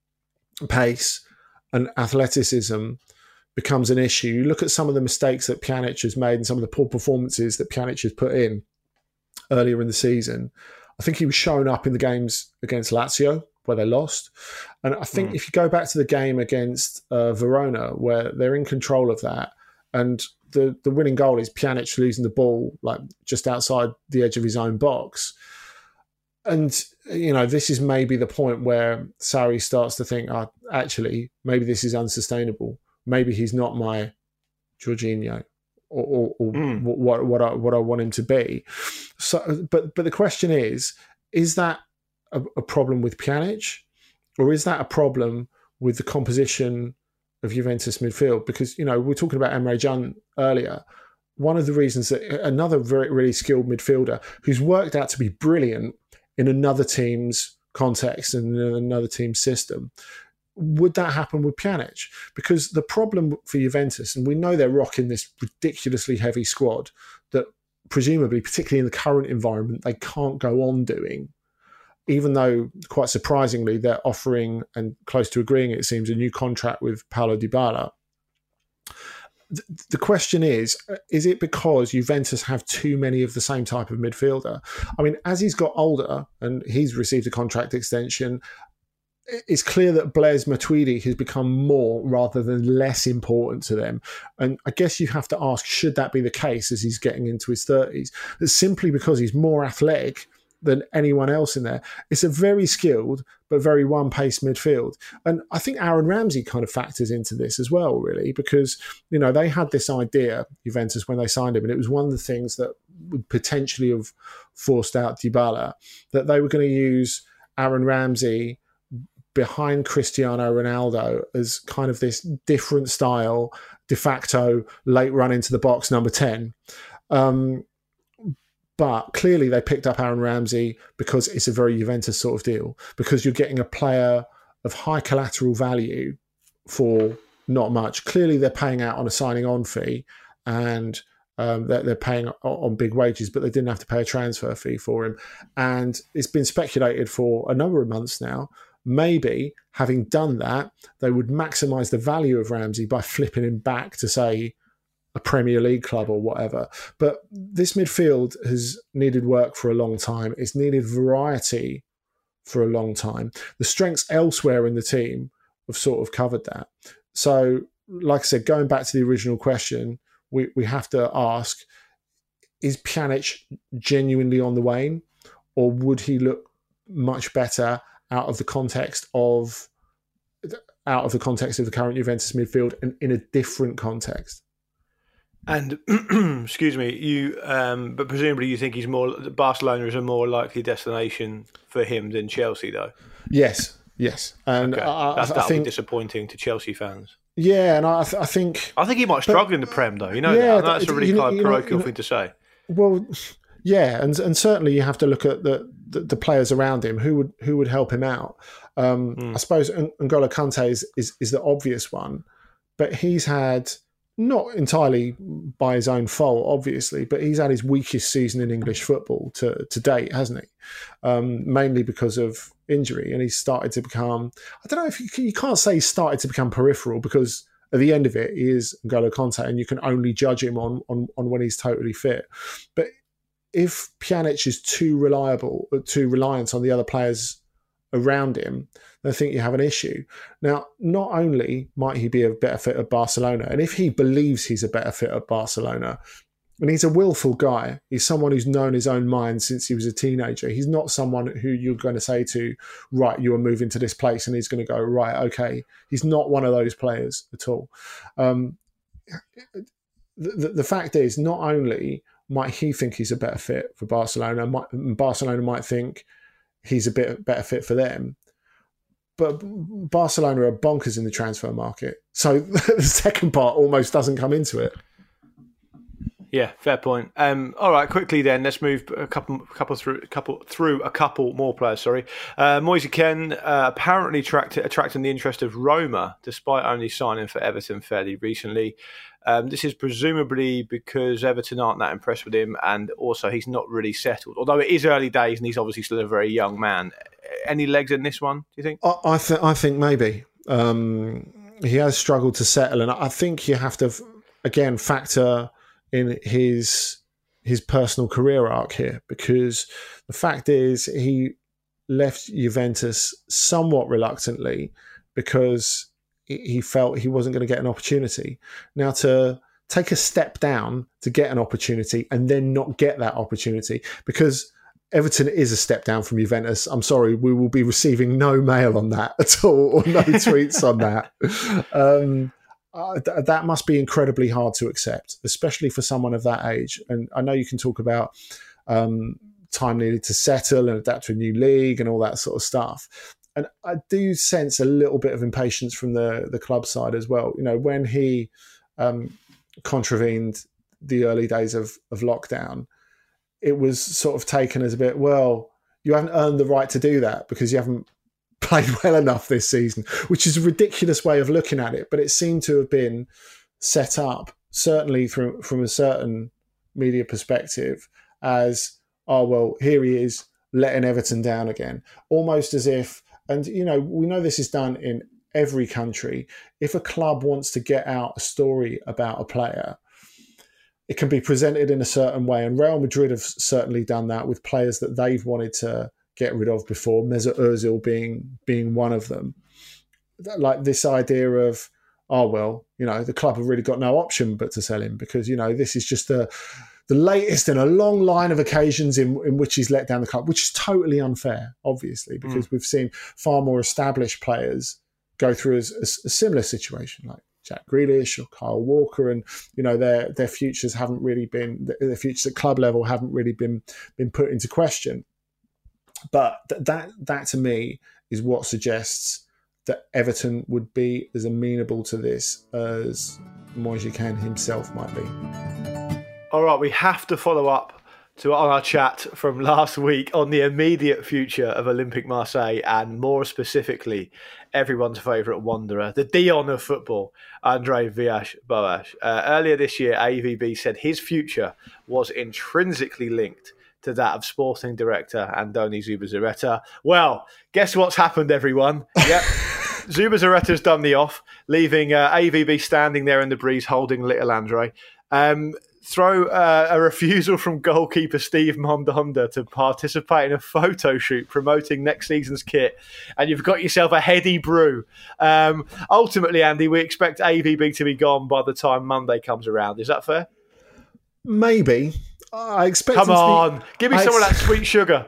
pace and athleticism becomes an issue. You look at some of the mistakes that Pjanic has made and some of the poor performances that Pjanic has put in earlier in the season. I think he was showing up in the games against Lazio, where they lost. And I think mm. if you go back to the game against uh, Verona, where they're in control of that, and the, the winning goal is Pjanic losing the ball like just outside the edge of his own box. And, you know, this is maybe the point where Sarri starts to think, oh, actually, maybe this is unsustainable. Maybe he's not my Jorginho or, or, or mm. what, what, I, what I want him to be. So, but, but the question is, is that A, a problem with Pjanic, or is that a problem with the composition of Juventus midfield? Because, you know, we were talking about Emre Can earlier. One of the reasons that another very, really skilled midfielder who's worked out to be brilliant in another team's context and in another team's system, would that happen with Pjanic? Because the problem for Juventus, and we know they're rocking this ridiculously heavy squad that presumably, particularly in the current environment, they can't go on doing, even though, quite surprisingly, they're offering, and close to agreeing, it seems, a new contract with Paulo Dybala. The question is, is it because Juventus have too many of the same type of midfielder? I mean, as he's got older and he's received a contract extension, it's clear that Blaise Matuidi has become more rather than less important to them. And I guess you have to ask, should that be the case as he's getting into his thirties? That simply because he's more athletic than anyone else in there. It's a very skilled but very one-paced midfield. And I think Aaron Ramsey kind of factors into this as well, really, because, you know, they had this idea, Juventus, when they signed him, and it was one of the things that would potentially have forced out Dybala, that they were going to use Aaron Ramsey behind Cristiano Ronaldo as kind of this different style, de facto, late run into the box number ten. Um, But clearly they picked up Aaron Ramsey because it's a very Juventus sort of deal, because you're getting a player of high collateral value for not much. Clearly they're paying out on a signing on fee, and um, they're, they're paying on big wages, but they didn't have to pay a transfer fee for him. And it's been speculated for a number of months now. Maybe having done that, they would maximise the value of Ramsey by flipping him back to, say, a Premier League club or whatever. But this midfield has needed work for a long time. It's needed variety for a long time. The strengths elsewhere in the team have sort of covered that. So, like I said, going back to the original question, we, we have to ask, is Pjanic genuinely on the wane, or would he look much better out of the context of out of the context of the current Juventus midfield and in a different context? And excuse me, you. Um, but presumably, you think he's more. Barcelona is a more likely destination for him than Chelsea, though. Yes, yes, and okay. I, That's, I that'll think be disappointing to Chelsea fans. Yeah, and I, I think I think he might struggle but, in the Prem, though. You know, yeah, that? that's a really you know, kind of you know, parochial you know, thing to say. Well, yeah, and and certainly you have to look at the the, the players around him who would who would help him out. Um, mm. I suppose N'Golo Kante is, is is the obvious one, but he's had. Not entirely by his own fault, obviously, but he's had his weakest season in English football to, to date, hasn't he? Um, mainly because of injury, and he's started to become, I don't know if you, you can't say he's started to become peripheral, because at the end of it, he is N'Golo Kante, and you can only judge him on, on, on when he's totally fit. But if Pjanic is too reliable, too reliant on the other players around him, I think you have an issue. Now, not only might he be a better fit at Barcelona, and if he believes he's a better fit at Barcelona, and he's a willful guy, he's someone who's known his own mind since he was a teenager. He's not someone who you're going to say to, right, you are moving to this place, and he's going to go, right, okay. He's not one of those players at all. Um, the, the fact is, not only might he think he's a better fit for Barcelona, might, Barcelona might think he's a bit better fit for them, but Barcelona are bonkers in the transfer market. So the second part almost doesn't come into it. Yeah, fair point. Um, all right, quickly then, let's move a couple, couple through, couple through a couple more players. Sorry, uh, Moise Kean uh, apparently attracted attracting the interest of Roma, despite only signing for Everton fairly recently. Um, this is presumably because Everton aren't that impressed with him, and also he's not really settled. Although it is early days, and he's obviously still a very young man. Any legs in this one, do you think? I, I think I think maybe um, he has struggled to settle, and I think you have to again factor in his his personal career arc here, because the fact is he left Juventus somewhat reluctantly because he felt he wasn't going to get an opportunity. Now, to take a step down to get an opportunity and then not get that opportunity, because Everton is a step down from Juventus. I'm sorry, we will be receiving no mail on that at all, or no tweets on that. Um, uh, th- that must be incredibly hard to accept, especially for someone of that age. And I know you can talk about um, time needed to settle and adapt to a new league and all that sort of stuff. And I do sense a little bit of impatience from the, the club side as well. You know, when he um, contravened the early days of, of lockdown, it was sort of taken as a bit, well, you haven't earned the right to do that because you haven't played well enough this season, which is a ridiculous way of looking at it. But it seemed to have been set up, certainly from, from a certain media perspective, as, oh, well, here he is letting Everton down again. Almost as if, and, you know, we know this is done in every country. If a club wants to get out a story about a player, it can be presented in a certain way. And Real Madrid have certainly done that with players that they've wanted to get rid of before, Mesut Ozil being being one of them. Like this idea of, oh, well, you know, the club have really got no option but to sell him because, you know, this is just the the latest in a long line of occasions in, in which he's let down the club, which is totally unfair, obviously, because mm. we've seen far more established players go through a, a, a similar situation, like Jack Grealish or Kyle Walker, and you know their their futures haven't really been their futures at club level haven't really been been put into question. But th- that that to me is what suggests that Everton would be as amenable to this as Moise Kean himself might be. All right, we have to follow up to on our chat from last week on the immediate future of Olympique Marseille and more specifically everyone's favourite wanderer, the Dion of football, Andre Villas-Boas. Uh, earlier this year, A V B said his future was intrinsically linked to that of sporting director Andoni Zubizarreta. Well, guess what's happened, everyone? Yep. Zubizarreta's done the off, leaving uh, A V B standing there in the breeze holding little Andre. Um, throw uh, a refusal from goalkeeper Steve Mandanda to participate in a photo shoot promoting next season's kit, and you've got yourself a heady brew. Um, ultimately, Andy, we expect A V B to be gone by the time Monday comes around. Is that fair? Maybe. I expect Come him on, to be, give me I some ex- of that sweet sugar.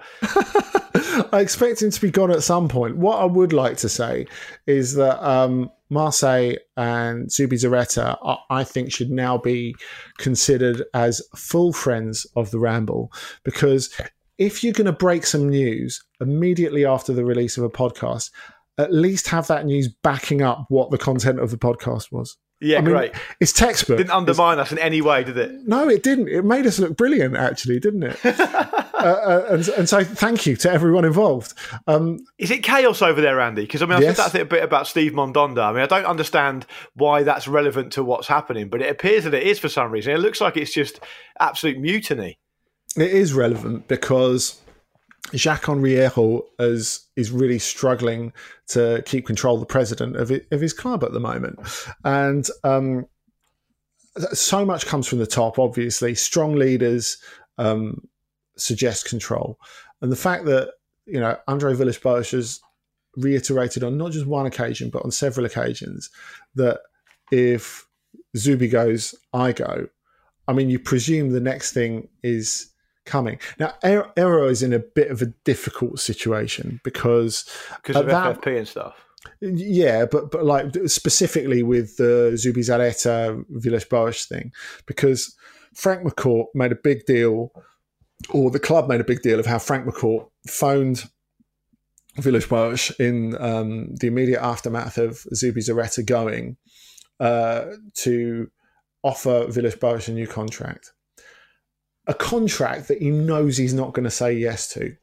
I expect him to be gone at some point. What I would like to say is that um, Marseille and Zubizarreta, I think, should now be considered as full friends of the Ramble, because if you're going to break some news immediately after the release of a podcast, at least have that news backing up what the content of the podcast was. Yeah, I mean, great. It's textbook. Didn't undermine it's, us in any way, did it? No, it didn't. It made us look brilliant, actually, didn't it? uh, uh, and, and so thank you to everyone involved. Um, Is it chaos over there, Andy? Because I mean, I yes. said that a bit about Steve Mandanda. I mean, I don't understand why that's relevant to what's happening, but it appears that it is for some reason. It looks like it's just absolute mutiny. It is relevant because Jacques-Henri Hérault is, is really struggling to keep control of the president of, it, of his club at the moment. And um, so much comes from the top, obviously. Strong leaders um, suggest control. And the fact that, you know, Andre Villas-Boas has reiterated on not just one occasion, but on several occasions, that if Zubi goes, I go. I mean, you presume the next thing is coming. Now, Hérault is in a bit of a difficult situation because because of that, F F P and stuff. Yeah, but but like specifically with the Zubizarreta Villas-Boas thing, because Frank McCourt made a big deal, or the club made a big deal of how Frank McCourt phoned Villas-Boas in um, the immediate aftermath of Zubizarreta going uh, to offer Villas-Boas a new contract. A contract that he knows he's not going to say yes to.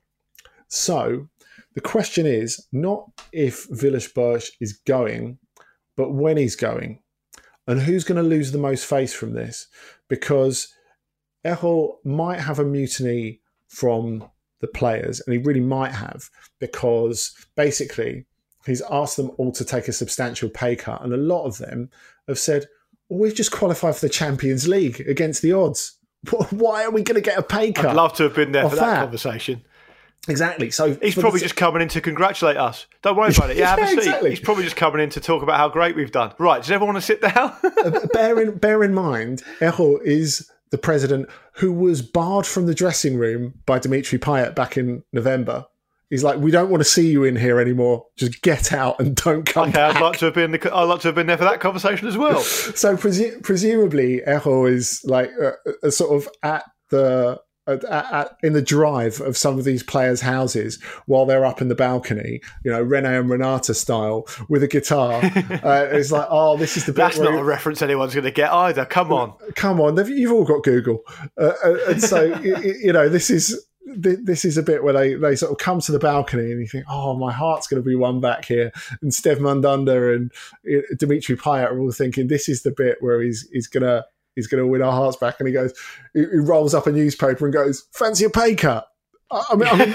So the question is not if Villas-Boas is going, but when he's going. And who's going to lose the most face from this? Because Hérault might have a mutiny from the players, and he really might have, because basically he's asked them all to take a substantial pay cut, and a lot of them have said, well, we've just qualified for the Champions League against the odds. Why are we going to get a pay cut? I'd love to have been there for that, that conversation. Exactly. So he's probably the... just coming in to congratulate us. Don't worry about it. Yeah, have yeah, a seat. Exactly. He's probably just coming in to talk about how great we've done. Right, does everyone want to sit down? bear in bear in mind, Hérault is the president who was barred from the dressing room by Dimitri Payet back in November. He's like, we don't want to see you in here anymore. Just get out and don't come okay, back. I'd like to have been. I'd like to have been there for that conversation as well. So presu- presumably, Hérault is like uh, uh, sort of at the at, at, in the drive of some of these players' houses while they're up in the balcony, you know, Rene and Renata style with a guitar. uh, it's like, oh, this is the bit. That's where not you, a reference anyone's going to get either. Come on, come on. You've all got Google, uh, and so you know this is. This is a bit where they, they sort of come to the balcony and you think, oh, my heart's going to be won back here. And Steve Mandanda and Dimitri Payet are all thinking this is the bit where he's he's gonna he's gonna win our hearts back. And he goes, he, he rolls up a newspaper and goes, fancy a pay cut. I mean, I mean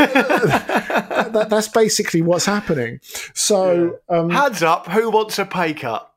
that, that's basically what's happening. So yeah. um, hands up, who wants a pay cut?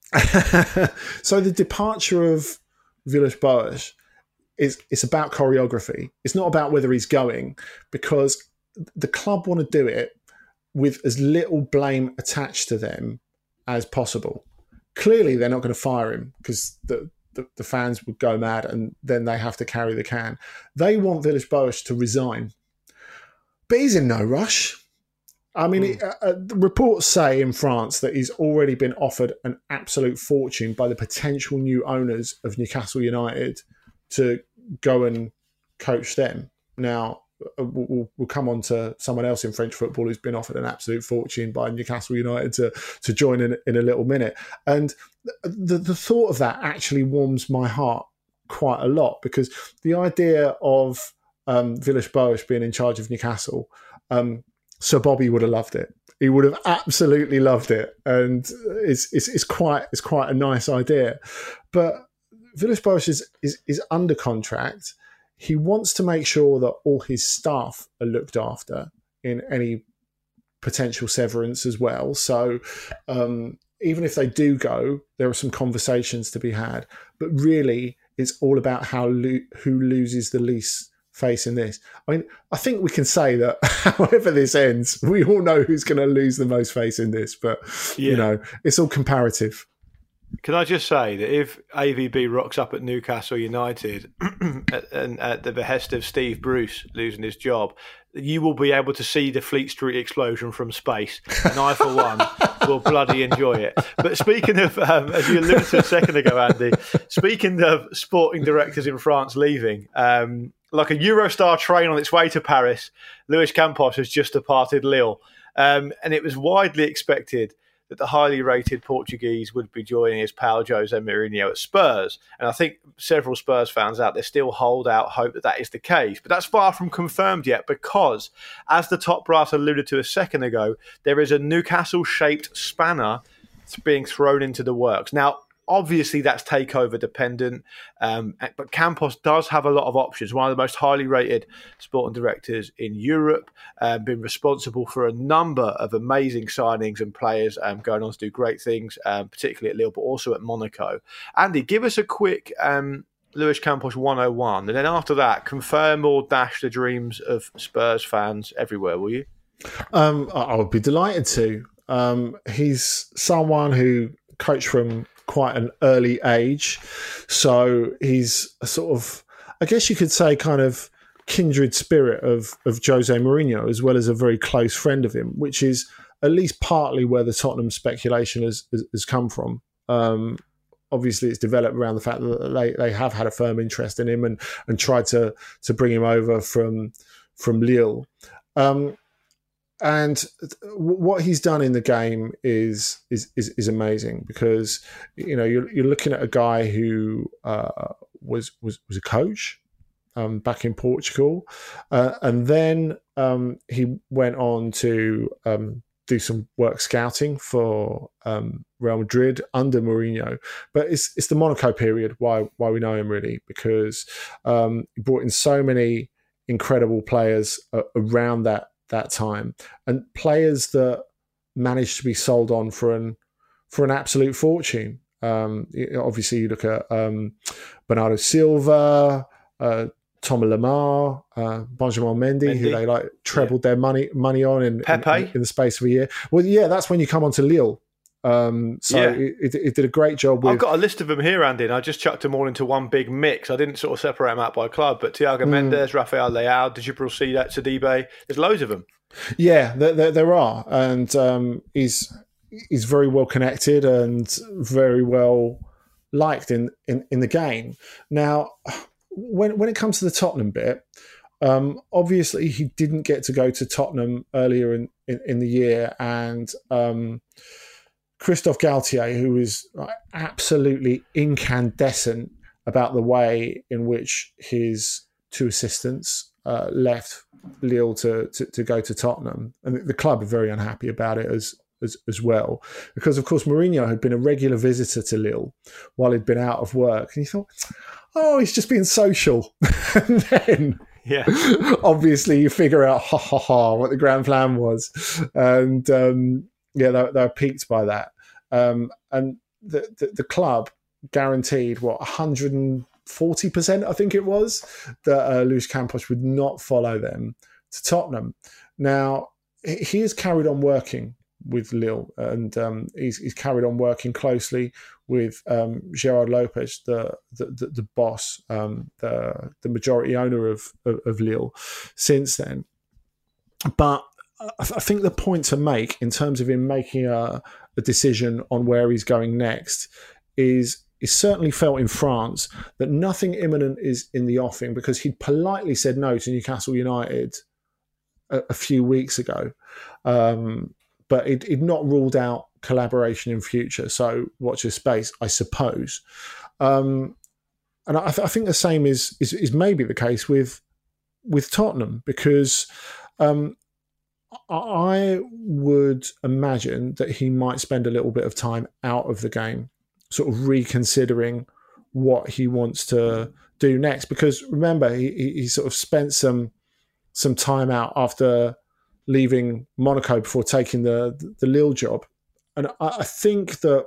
So the departure of Villas-Boas. It's, it's about choreography. It's not about whether he's going, because the club want to do it with as little blame attached to them as possible. Clearly, they're not going to fire him because the, the, the fans would go mad and then they have to carry the can. They want Villas-Boas to resign. But he's in no rush. I mean, mm. it, uh, the reports say in France that he's already been offered an absolute fortune by the potential new owners of Newcastle United to go and coach them. Now, we'll, we'll come on to someone else in French football who's been offered an absolute fortune by Newcastle United to, to join in, in a little minute. And the, the thought of that actually warms my heart quite a lot, because the idea of um, Villas-Boas being in charge of Newcastle, um, Sir Bobby would have loved it. He would have absolutely loved it, and it's it's, it's quite it's quite a nice idea. But Villas-Boas is, is is under contract. He wants to make sure that all his staff are looked after in any potential severance as well. So um, even if they do go, there are some conversations to be had. But really, it's all about how lo- who loses the least face in this. I mean, I think we can say that however this ends, we all know who's going to lose the most face in this. But, yeah. you know, it's all comparative. Can I just say that if A V B rocks up at Newcastle United and at the behest of Steve Bruce losing his job, you will be able to see the Fleet Street explosion from space. And I, for one, will bloody enjoy it. But speaking of, um, as you alluded to a second ago, Andy, speaking of sporting directors in France leaving, um, like a Eurostar train on its way to Paris, Luis Campos has just departed Lille. Um, and it was widely expected that the highly rated Portuguese would be joining his pal Jose Mourinho at Spurs. And I think several Spurs fans out there still hold out hope that that is the case. But that's far from confirmed yet because, as the top brass alluded to a second ago, there is a Newcastle-shaped spanner being thrown into the works. Now, obviously, that's takeover dependent, um, but Campos does have a lot of options. One of the most highly rated sporting directors in Europe, um, been responsible for a number of amazing signings and players um, going on to do great things, um, particularly at Lille, but also at Monaco. Andy, give us a quick um, Luis Campos one oh one, and then after that, confirm or dash the dreams of Spurs fans everywhere, will you? Um, I would be delighted to. Um, he's someone who coached from quite an early age, so he's a sort of, I guess you could say, kind of kindred spirit of of Jose Mourinho, as well as a very close friend of him, which is at least partly where the Tottenham speculation has has, has come from. Um, obviously, it's developed around the fact that they, they have had a firm interest in him and and tried to to bring him over from from Lille. Um, And what he's done in the game is is is, is amazing because, you know, you're, you're looking at a guy who uh, was was was a coach um, back in Portugal, uh, and then um, he went on to um, do some work scouting for um, Real Madrid under Mourinho. But it's it's the Monaco period why why we know him really, because um, he brought in so many incredible players uh, around that. that time, and players that managed to be sold on for an for an absolute fortune. Um, obviously, you look at um, Bernardo Silva, uh, Thomas Lemar, uh, Benjamin Mendy, Mendy, who they like trebled yeah. their money money on in, in, in the space of a year. Well, yeah, that's when you come on to Lille. Um, so yeah. it, it, it did a great job with... I've got a list of them here, Andy, and I just chucked them all into one big mix. I didn't sort of separate them out by club, but Thiago mm. Mendes, Rafael Leao, Djibril Sidibe, there's loads of them. Yeah, there, there, there are, and um, he's he's very well connected and very well liked in, in, in the game. Now, when when it comes to the Tottenham bit, um, obviously he didn't get to go to Tottenham earlier in, in, in the year, and um, Christophe Galtier, who was absolutely incandescent about the way in which his two assistants uh, left Lille to, to, to go to Tottenham. And the club are very unhappy about it as, as as well. Because, of course, Mourinho had been a regular visitor to Lille while he'd been out of work. And he thought, oh, he's just being social. And then... Yeah, obviously you figure out ha ha ha what the grand plan was, and um, yeah, they, they were piqued by that. Um, and the, the the club guaranteed what one hundred forty percent, I think it was, that uh, Luis Campos would not follow them to Tottenham. Now he has carried on working with Lille, and um, he's, he's carried on working closely with um, Gerard Lopez, the the, the, the boss, um, the the majority owner of, of, of Lille, since then. But I think the point to make in terms of him making a, a decision on where he's going next is is certainly felt in France that nothing imminent is in the offing, because he'd politely said no to Newcastle United a, a few weeks ago. Um, but it, it not ruled out collaboration in future. So watch this space, I suppose. Um, and I, th- I think the same is, is is maybe the case with with Tottenham, because um, I would imagine that he might spend a little bit of time out of the game, sort of reconsidering what he wants to do next. Because remember, he, he sort of spent some some time out after leaving Monaco before taking the the Lille job, and I, I think that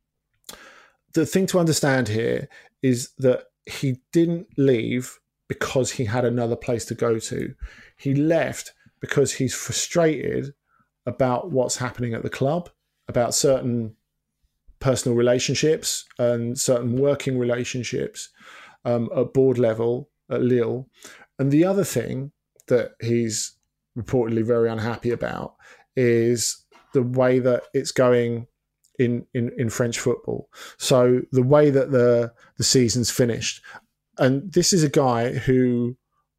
the thing to understand here is that he didn't leave because he had another place to go to. He left because he's frustrated about what's happening at the club, about certain personal relationships and certain working relationships um, at board level at Lille. And the other thing that he's reportedly very unhappy about is the way that it's going in, in, in French football. So the way that the, the season's finished. And this is a guy who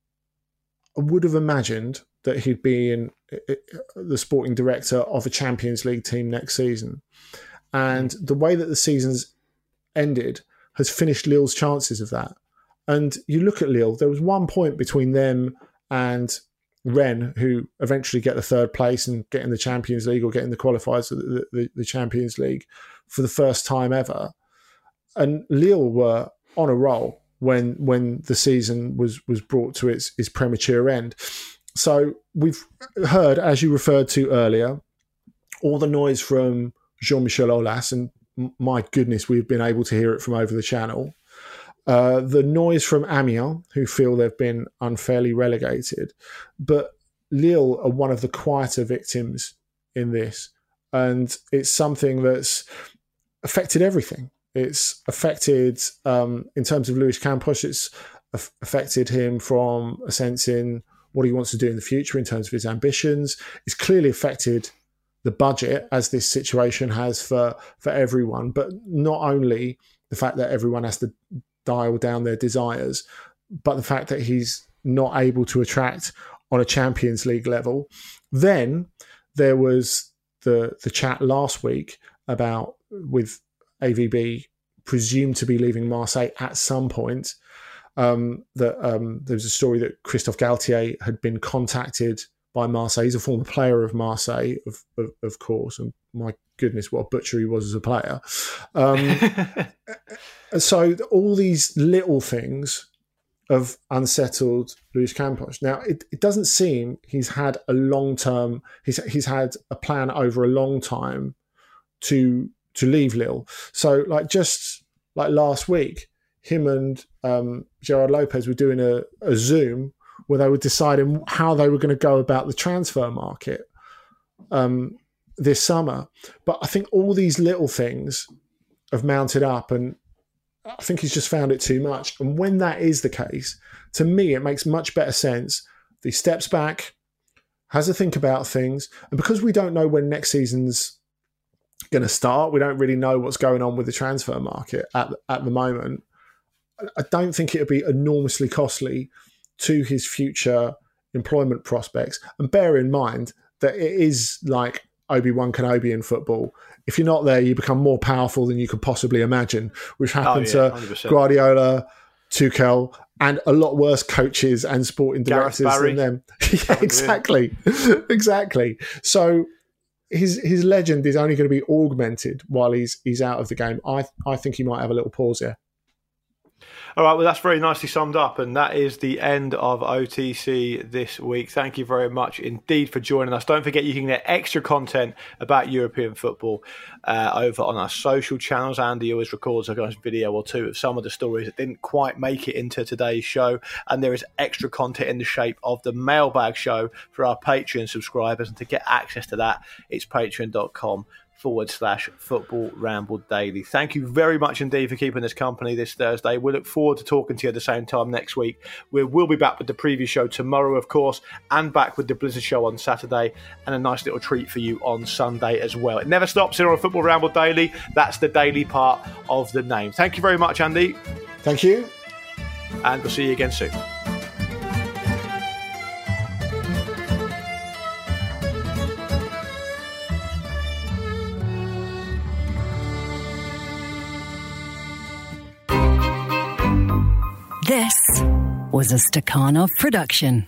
I would have imagined that he'd be in the sporting director of a Champions League team next season. And the way that the season's ended has finished Lille's chances of that. And you look at Lille, there was one point between them and Rennes, who eventually get the third place and get in the Champions League or get in the qualifiers of the, the, the Champions League for the first time ever. And Lille were on a roll when when the season was was brought to its, its premature end. So we've heard, as you referred to earlier, all the noise from Jean-Michel Aulas, and my goodness, we've been able to hear it from over the channel. Uh, the noise from Amiens, who feel they've been unfairly relegated. But Lille are one of the quieter victims in this. And it's something that's affected everything. It's affected, um, in terms of Luis Campos, it's af- affected him from a sense in what he wants to do in the future in terms of his ambitions. It's clearly affected the budget, as this situation has for, for everyone, but not only the fact that everyone has to dial down their desires, but the fact that he's not able to attract on a Champions League level. Then there was the the chat last week about, with A V B presumed to be leaving Marseille at some point, um, that um, there was a story that Christophe Galtier had been contacted by Marseille. He's a former player of Marseille, of, of, of course, and my goodness, what a butcher he was as a player. Um, so all these little things have unsettled Luis Campos. Now, it, it doesn't seem he's had a long-term, he's, he's had a plan over a long time to to leave Lille. So like just like last week, him and um, Gerard Lopez were doing a, a Zoom where they were deciding how they were going to go about the transfer market um, this summer. But I think all these little things have mounted up, and I think he's just found it too much. And when that is the case, to me, it makes much better sense that he steps back, has a think about things. And because we don't know when next season's going to start, we don't really know what's going on with the transfer market at, at the moment. I don't think it would be enormously costly to his future employment prospects. And bear in mind that it is like Obi-Wan Kenobi in football. If you're not there, you become more powerful than you could possibly imagine, which happened oh, yeah, to one hundred percent. Guardiola, Tuchel, and a lot worse coaches and sporting directors than them. Yeah, exactly. exactly. So his his legend is only going to be augmented while he's he's out of the game. I I think he might have a little pause here. All right, well, that's very nicely summed up, and that is the end of O T C this week. Thank you very much indeed for joining us. Don't forget you can get extra content about European football uh, over on our social channels. Andy always records a nice video or two of some of the stories that didn't quite make it into today's show, and there is extra content in the shape of the mailbag show for our Patreon subscribers, and to get access to that, it's patreon.com forward slash football ramble daily. Thank you very much indeed for keeping us company this Thursday. We look forward to talking to you at the same time next week. We will be back with the preview show tomorrow, of course, and back with the Blizzard show on Saturday, and a nice little treat for you on Sunday as well. It never stops here on Football Ramble Daily. That's the daily part of the name. Thank you very much, Andy. Thank you. And we'll see you again soon. This was a Stakhanov production.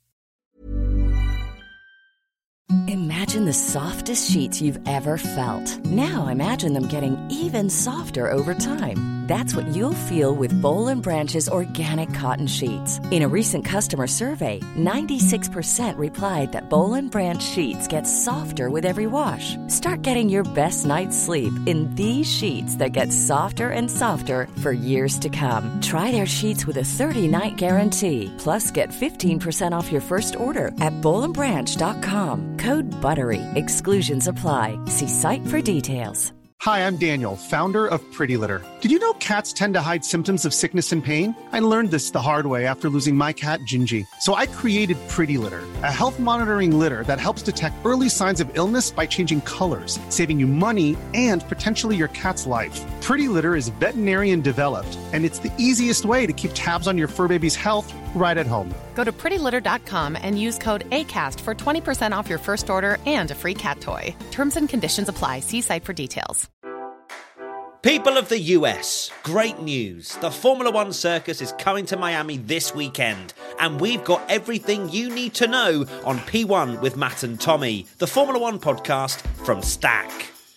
Imagine the softest sheets you've ever felt. Now imagine them getting even softer over time. That's what you'll feel with Boll and Branch's organic cotton sheets. In a recent customer survey, ninety-six percent replied that Boll and Branch sheets get softer with every wash. Start getting your best night's sleep in these sheets that get softer and softer for years to come. Try their sheets with a thirty-night guarantee. Plus, get fifteen percent off your first order at boll and branch dot com. Code BUTTERY. Exclusions apply. See site for details. Hi, I'm Daniel, founder of Pretty Litter. Did you know cats tend to hide symptoms of sickness and pain? I learned this the hard way after losing my cat, Gingy. So I created Pretty Litter, a health monitoring litter that helps detect early signs of illness by changing colors, saving you money and potentially your cat's life. Pretty Litter is veterinarian developed, and it's the easiest way to keep tabs on your fur baby's health right at home. Go to pretty litter dot com and use code ACAST for twenty percent off your first order and a free cat toy. Terms and conditions apply. See site for details. People of the U S, great news. The Formula One circus is coming to Miami this weekend, and we've got everything you need to know on P one with Matt and Tommy, the Formula One podcast from Stack.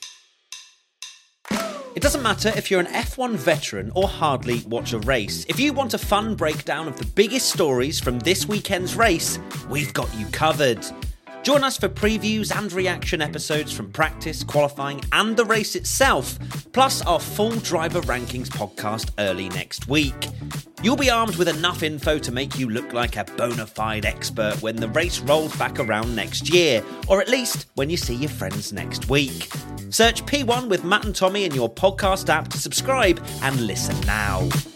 It doesn't matter if you're an F one veteran or hardly watch a race. If you want a fun breakdown of the biggest stories from this weekend's race, we've got you covered. Join us for previews and reaction episodes from practice, qualifying and the race itself, plus our full driver rankings podcast early next week. You'll be armed with enough info to make you look like a bona fide expert when the race rolls back around next year, or at least when you see your friends next week. Search P one with Matt and Tommy in your podcast app to subscribe and listen now.